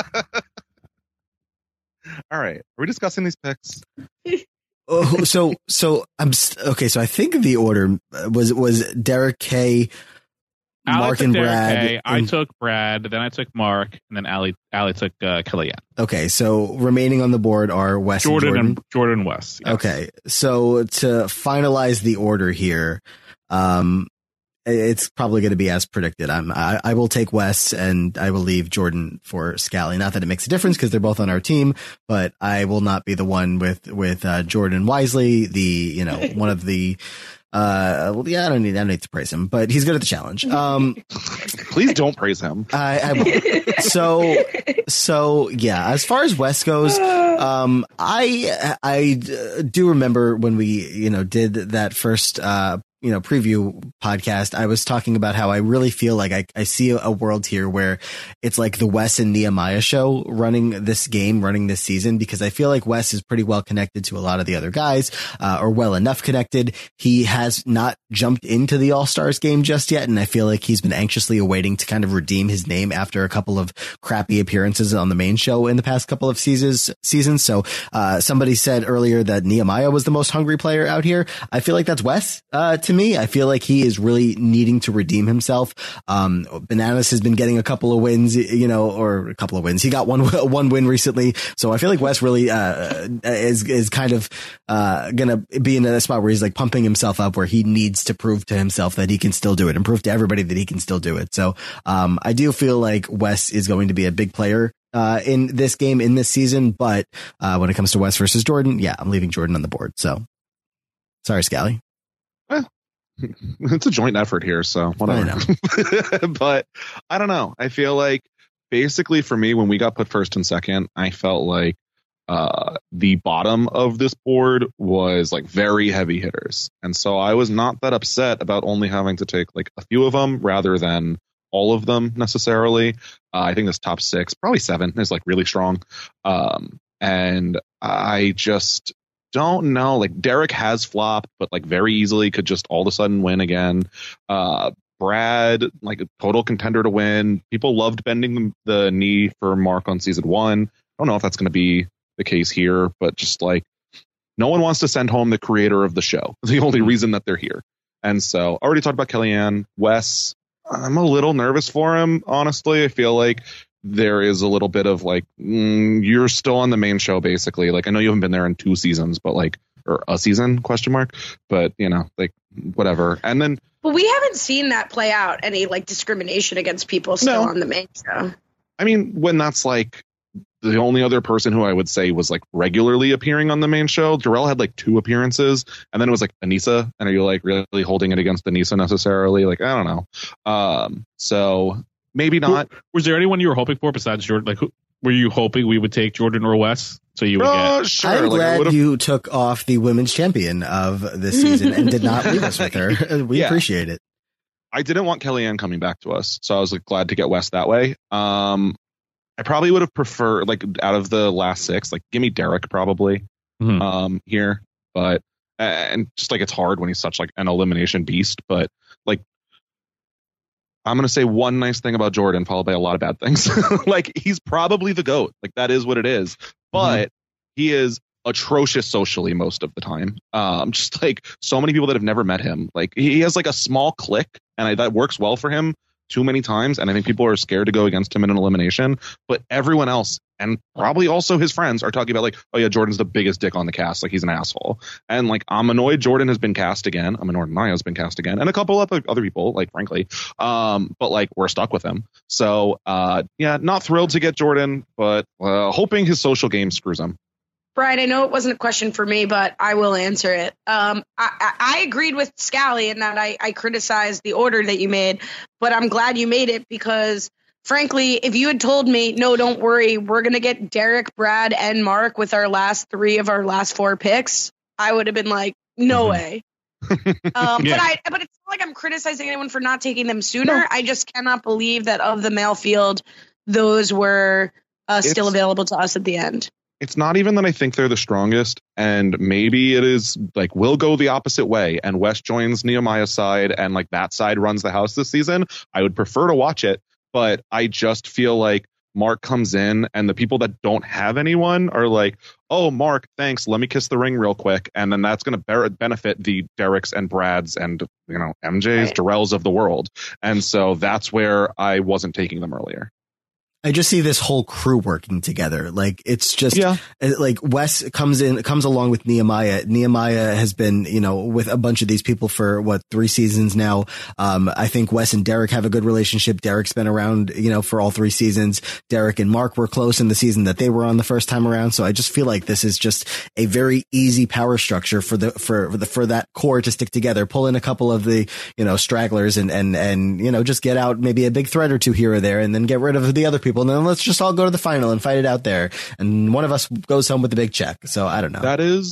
All right. Are we discussing these picks? oh, so so I'm st- okay. So I think the order was was Derek K, Allie Mark took and Derek Brad. K, I and- took Brad, then I took Mark, and then Allie Allie took uh, Kellyanne. Okay, so remaining on the board are Wes Jordan and Jordan. and Jordan Wes. yes. Okay, so to finalize the order here, um, it's probably going to be as predicted. I'm, I, I will take Wes and I will leave Jordan for Scally. Not that it makes a difference because they're both on our team, but I will not be the one with with uh, Jordan Wisely, the you know one of the. Uh, well, yeah, I don't need, I don't need to praise him, but he's good at the challenge. Um, please don't praise him. I, I won't. so, so yeah, as far as Wes goes, um, I, I do remember when we, you know, did that first, uh, you know, preview podcast, I was talking about how I really feel like I, I see a world here where it's like the Wes and Nehemiah show running this game, running this season, because I feel like Wes is pretty well connected to a lot of the other guys, uh, or well enough connected. He has not jumped into the All-Stars game just yet, and I feel like he's been anxiously awaiting to kind of redeem his name after a couple of crappy appearances on the main show in the past couple of seasons. Seasons. So uh, somebody said earlier that Nehemiah was the most hungry player out here. I feel like that's Wes. Uh, to me, I feel like he is really needing to redeem himself. Um, Bananas has been getting a couple of wins, you know, or a couple of wins. He got one, one win recently. So I feel like Wes really, uh, is, is kind of, uh, gonna be in a spot where he's like pumping himself up, where he needs to prove to himself that he can still do it and prove to everybody that he can still do it. So, um, I do feel like Wes is going to be a big player, uh, in this game, in this season. But, uh, when it comes to Wes versus Jordan, yeah, I'm leaving Jordan on the board. So sorry, Scally. Well, it's a joint effort here, so whatever. I know. But I don't know. I feel like basically for me, when we got put first and second, I felt like uh, the bottom of this board was like very heavy hitters. And so I was not that upset about only having to take like a few of them rather than all of them necessarily. Uh, I think this top six, probably seven, is like really strong. Um, and I just don't know, like Derek has flopped, but like very easily could just all of a sudden win again. Uh, Brad, like a total contender to win. People loved bending the knee for Mark on season one. I don't know if that's going to be the case here, but just like no one wants to send home the creator of the show. The only reason that they're here. And so I already talked about Kellyanne. Wes, I'm a little nervous for him, honestly. I feel like there is a little bit of like, mm, you're still on the main show, basically. Like, I know you haven't been there in two seasons, but like, or a season question mark, but you know, like whatever. And then, but we haven't seen that play out, any like discrimination against people still no. on the main show. I mean, when that's like the only other person who I would say was like regularly appearing on the main show, Darrell had like two appearances, and then it was like Anissa. And are you like really holding it against Anissa necessarily? Like, I don't know. Um, so maybe not. Was there anyone you were hoping for besides Jordan? Like, who, were you hoping we would take Jordan or Wes? So you would uh, get. Sure. I'm like, glad you took off the women's champion of this season and did not leave us with her. We yeah. appreciate it. I didn't want Kellyanne coming back to us, so I was like glad to get Wes that way. Um, I probably would have preferred, like, out of the last six, like, give me Derek probably mm-hmm. um, here, but and just like it's hard when he's such like an elimination beast, but like. I'm going to say one nice thing about Jordan, followed by a lot of bad things. Like, he's probably the GOAT. Like, that is what it is. But mm-hmm. he is atrocious socially most of the time. Um, just like so many people that have never met him. Like, he has like a small clique, and I, that works well for him too many times. And I think people are scared to go against him in an elimination. But everyone else, and probably also his friends, are talking about like, oh yeah, Jordan's the biggest dick on the cast. Like, he's an asshole. And like, I'm annoyed Jordan has been cast again. I'm annoyed Maya's been cast again, and a couple other other people, like, frankly. Um, but like, we're stuck with him. So uh, yeah, not thrilled to get Jordan, but uh, hoping his social game screws him. Brian, I know it wasn't a question for me, but I will answer it. Um, I, I, I agreed with Scally in that I, I criticized the order that you made, but I'm glad you made it because, frankly, if you had told me, no, don't worry, we're going to get Derek, Brad, and Mark with our last three of our last four picks, I would have been like, no mm-hmm. way. um, yeah. But I, but it's not like I'm criticizing anyone for not taking them sooner. No. I just cannot believe that of the male field, those were uh, still available to us at the end. It's not even that I think they're the strongest, and maybe it is like we'll go the opposite way and Wes joins Nehemiah's side and like that side runs the house this season. I would prefer to watch it, but I just feel like Mark comes in and the people that don't have anyone are like, oh, Mark, thanks. Let me kiss the ring real quick. And then that's going to benefit the Dereks and Brads and, you know, M Js, right. Darrells of the world. And so that's where I wasn't taking them earlier. I just see this whole crew working together. Like, it's just yeah. like Wes comes in, comes along with Nehemiah. Nehemiah has been, you know, with a bunch of these people for what, three seasons now. Um, I think Wes and Derek have a good relationship. Derek's been around, you know, for all three seasons. Derek and Mark were close in the season that they were on the first time around. So I just feel like this is just a very easy power structure for the, for, for the, for that core to stick together, pull in a couple of the, you know, stragglers and, and, and, you know, just get out maybe a big threat or two here or there and then get rid of the other people. And then let's just all go to the final and fight it out there. And one of us goes home with the big check. So I don't know. That is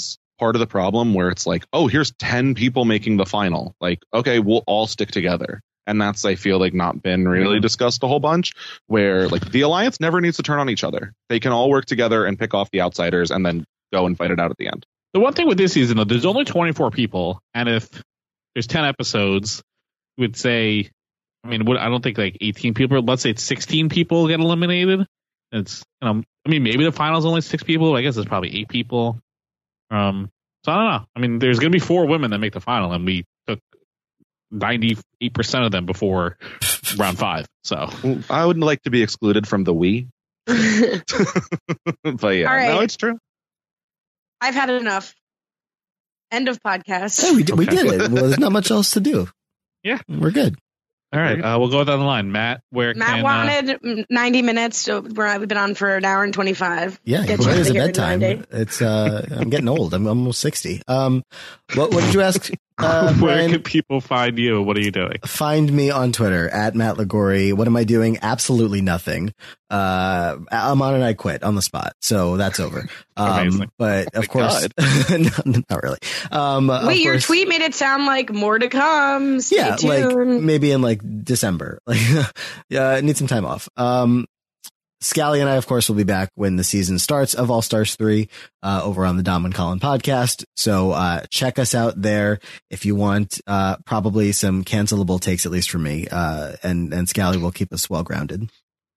part of the problem where it's like, oh, here's ten people making the final. Like, okay, we'll all stick together. And that's, I feel like, not been really discussed a whole bunch, where like the alliance never needs to turn on each other. They can all work together and pick off the outsiders and then go and fight it out at the end. The one thing with this season, though, there's only twenty-four people. And if there's ten episodes, you would say, I mean, what, I don't think like eighteen people, let's say it's sixteen people get eliminated. It's, you know, I mean, maybe the final's only six people. I guess it's probably eight people. Um, so I don't know. I mean, there's going to be four women that make the final, and we took ninety-eight percent of them before round five. So I would like to be excluded from the we. But yeah, All right. no, it's true. I've had enough. End of podcast. Hey, we did, we Okay. did it. Well, there's not much else to do. Yeah. We're good. All right, uh, we'll go down the line. Matt, where Matt can... wanted ninety minutes, so we're, we've been on for an hour and twenty-five. Yeah, Get it you is a here in bedtime. ninety. It's uh, I'm getting old. I'm almost sixty. Um, what, what did you ask? Uh, where Brian? can people find you? What are you doing? Find me on Twitter at Matt Ligori. What am I doing? Absolutely nothing. Uh, I'm on and I quit on the spot, so that's over. Um, Amazing. but of my course, no, not really. Um, of Wait, your course- tweet made it sound like more to come. Stay yeah, like tuned. maybe in like December. Like, yeah, I need some time off. Um, Scally and I, of course, will be back when the season starts of All Stars three, uh, over on the Dom and Colin podcast. So, uh, check us out there if you want, uh, probably some cancelable takes, at least for me. Uh, and, and Scally will keep us well grounded.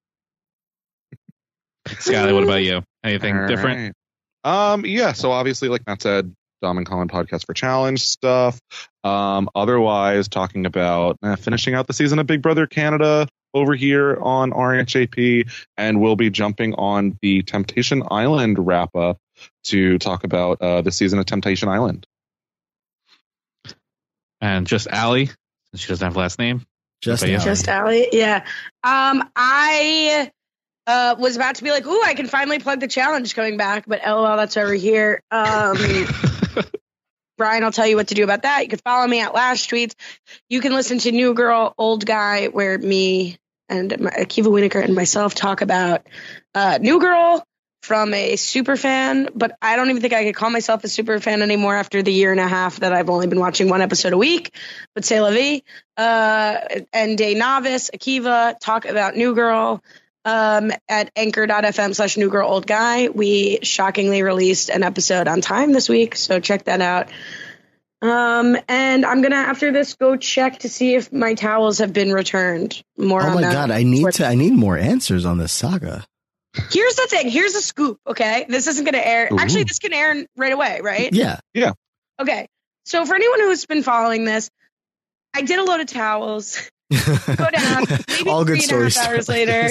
Scally, what about you? Anything All different? right. Um, yeah, so obviously, like Matt said, Dom and Colin podcast for challenge stuff. Um, otherwise, talking about uh, finishing out the season of Big Brother Canada over here on R H A P, and we'll be jumping on the Temptation Island wrap up to talk about uh, the season of Temptation Island. And just Allie, since she doesn't have a last name. Just What about you? Allie. Just Allie. Yeah. Um, I uh, was about to be like, ooh, I can finally plug the challenge coming back, but lol, that's over here. Um, Brian, I'll tell you what to do about that. You can follow me at Lash Tweets. You can listen to New Girl, Old Guy, where me and my, Akiva Winokur and myself talk about uh, New Girl from a super fan, but I don't even think I could call myself a super fan anymore after the year and a half that I've only been watching one episode a week. But c'est la vie. Uh, and a novice, Akiva, talk about New Girl um, at anchor.fm slash New Girl Old Guy. We shockingly released an episode on time this week, so check that out. Um, and I'm gonna after this go check to see if my towels have been returned. More Oh on my that. God. I need to, I need more answers on this saga. Here's the thing. Here's a scoop. Okay, this isn't gonna air. Ooh. Actually, this can air right away, right? Yeah. Yeah. Okay. So for anyone who's been following this, I did a load of towels. Go down. Maybe All good three and a half stories. hours later.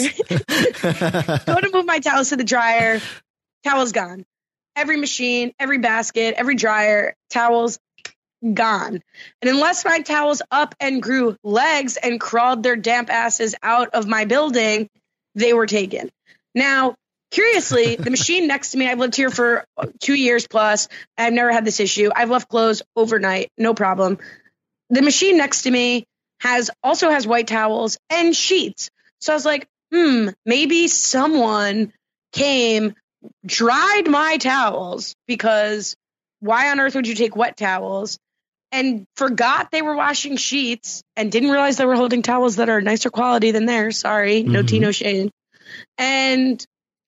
Go to move my towels to the dryer. Towels gone. Every machine, every basket, every dryer, towels gone. And unless my towels up and grew legs and crawled their damp asses out of my building, they were taken. Now, curiously, the machine next to me, I've lived here for two years plus. I've never had this issue. I've left clothes overnight, no problem. The machine next to me has also has white towels and sheets. So I was like, hmm, maybe someone came, dried my towels, because why on earth would you take wet towels, and forgot they were washing sheets and didn't realize they were holding towels that are nicer quality than theirs. Sorry, no Mhm. tea, no shade. And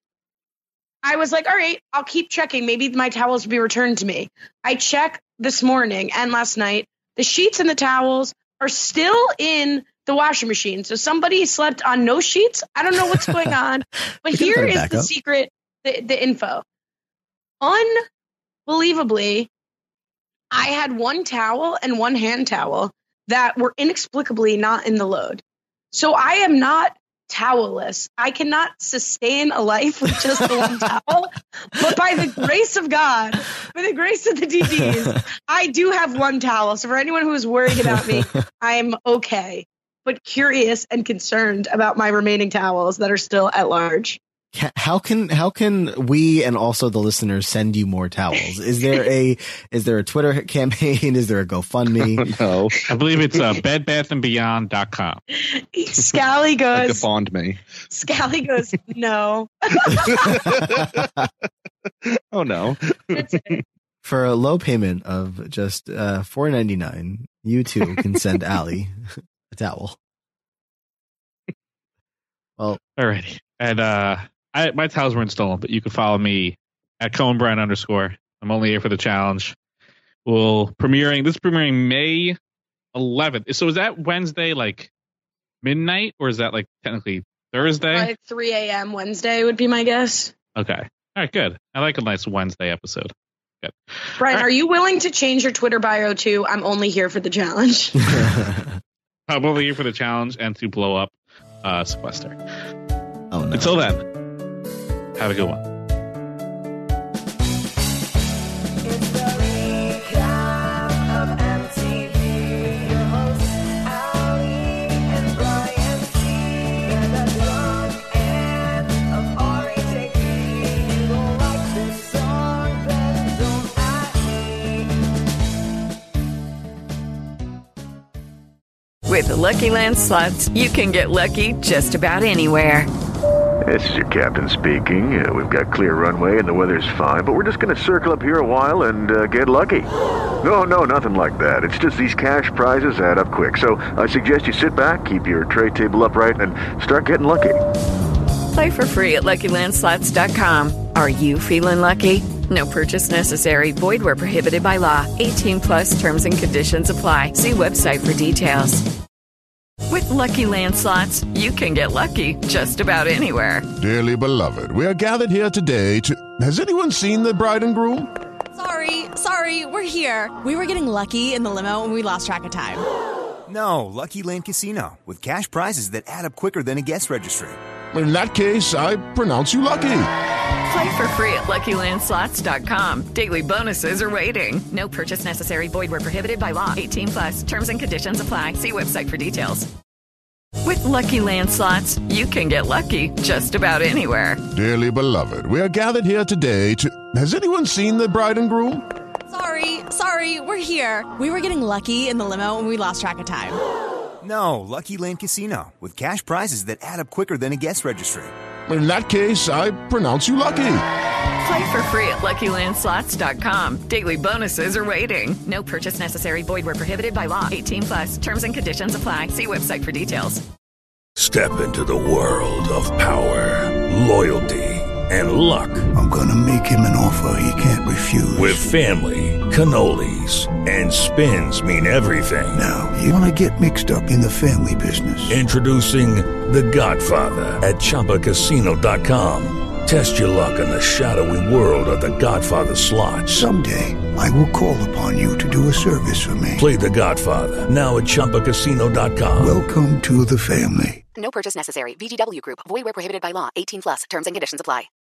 I was like, all right, I'll keep checking. Maybe my towels will be returned to me. I check this morning and last night. The sheets and the towels are still in the washing machine. So somebody slept on no sheets. I don't know what's going on. But You can here put it is back the up. secret, the, the info. Unbelievably, I had one towel and one hand towel that were inexplicably not in the load. So I am not towelless. I cannot sustain a life with just the one towel. But by the grace of God, by the grace of the D Ds, I do have one towel. So for anyone who is worried about me, I'm okay, but curious and concerned about my remaining towels that are still at large. Ca- How can how can we and also the listeners send you more towels? Is there a is there a Twitter campaign? Is there a GoFundMe? No. I believe it's uh, bed bath and beyond dot com. Scally Like goes, defond me. Scally goes, no. Oh no. That's it. For a low payment of just uh, four ninety-nine, you too can send Allie a towel. Well, alrighty. And uh, I, my towels weren't stolen, but you can follow me at Cohen Brand underscore. I'm only here for the challenge. We'll premiering this is premiering May eleventh. So is that Wednesday like midnight, or is that like technically Thursday? Like three a.m. Wednesday would be my guess. Okay. All right. Good. I like a nice Wednesday episode. Good. Brian, right. Are you willing to change your Twitter bio to "I'm only here for the challenge"? I'm only here for the challenge and to blow up uh, Sequester. Oh no. Until then, have a good one. With the Lucky Land Slots, you can get lucky just about anywhere. This is your captain speaking. Uh, we've got clear runway and the weather's fine, but we're just going to circle up here a while and uh, get lucky. No, no, nothing like that. It's just these cash prizes add up quick. So I suggest you sit back, keep your tray table upright, and start getting lucky. Play for free at Lucky Land Slots dot com. Are you feeling lucky? No purchase necessary. Void where prohibited by law. eighteen plus terms and conditions apply. See website for details. With Lucky Land Slots, you can get lucky just about anywhere. Dearly beloved, we are gathered here today to... Has anyone seen the bride and groom? Sorry, sorry, we're here. We were getting lucky in the limo and we lost track of time. No, Lucky Land Casino, with cash prizes that add up quicker than a guest registry. In that case, I pronounce you lucky. Play for free at Lucky Land Slots dot com. Daily bonuses are waiting. No purchase necessary. Void where prohibited by law. eighteen plus. Terms and conditions apply. See website for details. With Lucky Land Slots, you can get lucky just about anywhere. Dearly beloved, we are gathered here today to... Has anyone seen the bride and groom? Sorry, sorry, we're here. We were getting lucky in the limo and we lost track of time. No, Lucky Land Casino, with cash prizes that add up quicker than a guest registry. In that case, I pronounce you lucky. Play for free at Lucky Land Slots dot com. Daily bonuses are waiting. No purchase necessary. Void where prohibited by law. eighteen plus. Terms and conditions apply. See website for details. Step into the world of power, loyalty, and luck. I'm gonna make him an offer he can't refuse. With family, cannolis, and spins mean everything. Now, you wanna get mixed up in the family business. Introducing The Godfather at Chumba Casino dot com. Test your luck in the shadowy world of The Godfather slot. Someday, I will call upon you to do a service for me. Play The Godfather, now at Chumba Casino dot com. Welcome to the family. No purchase necessary. V G W Group. Void where prohibited by law. eighteen plus. Terms and conditions apply.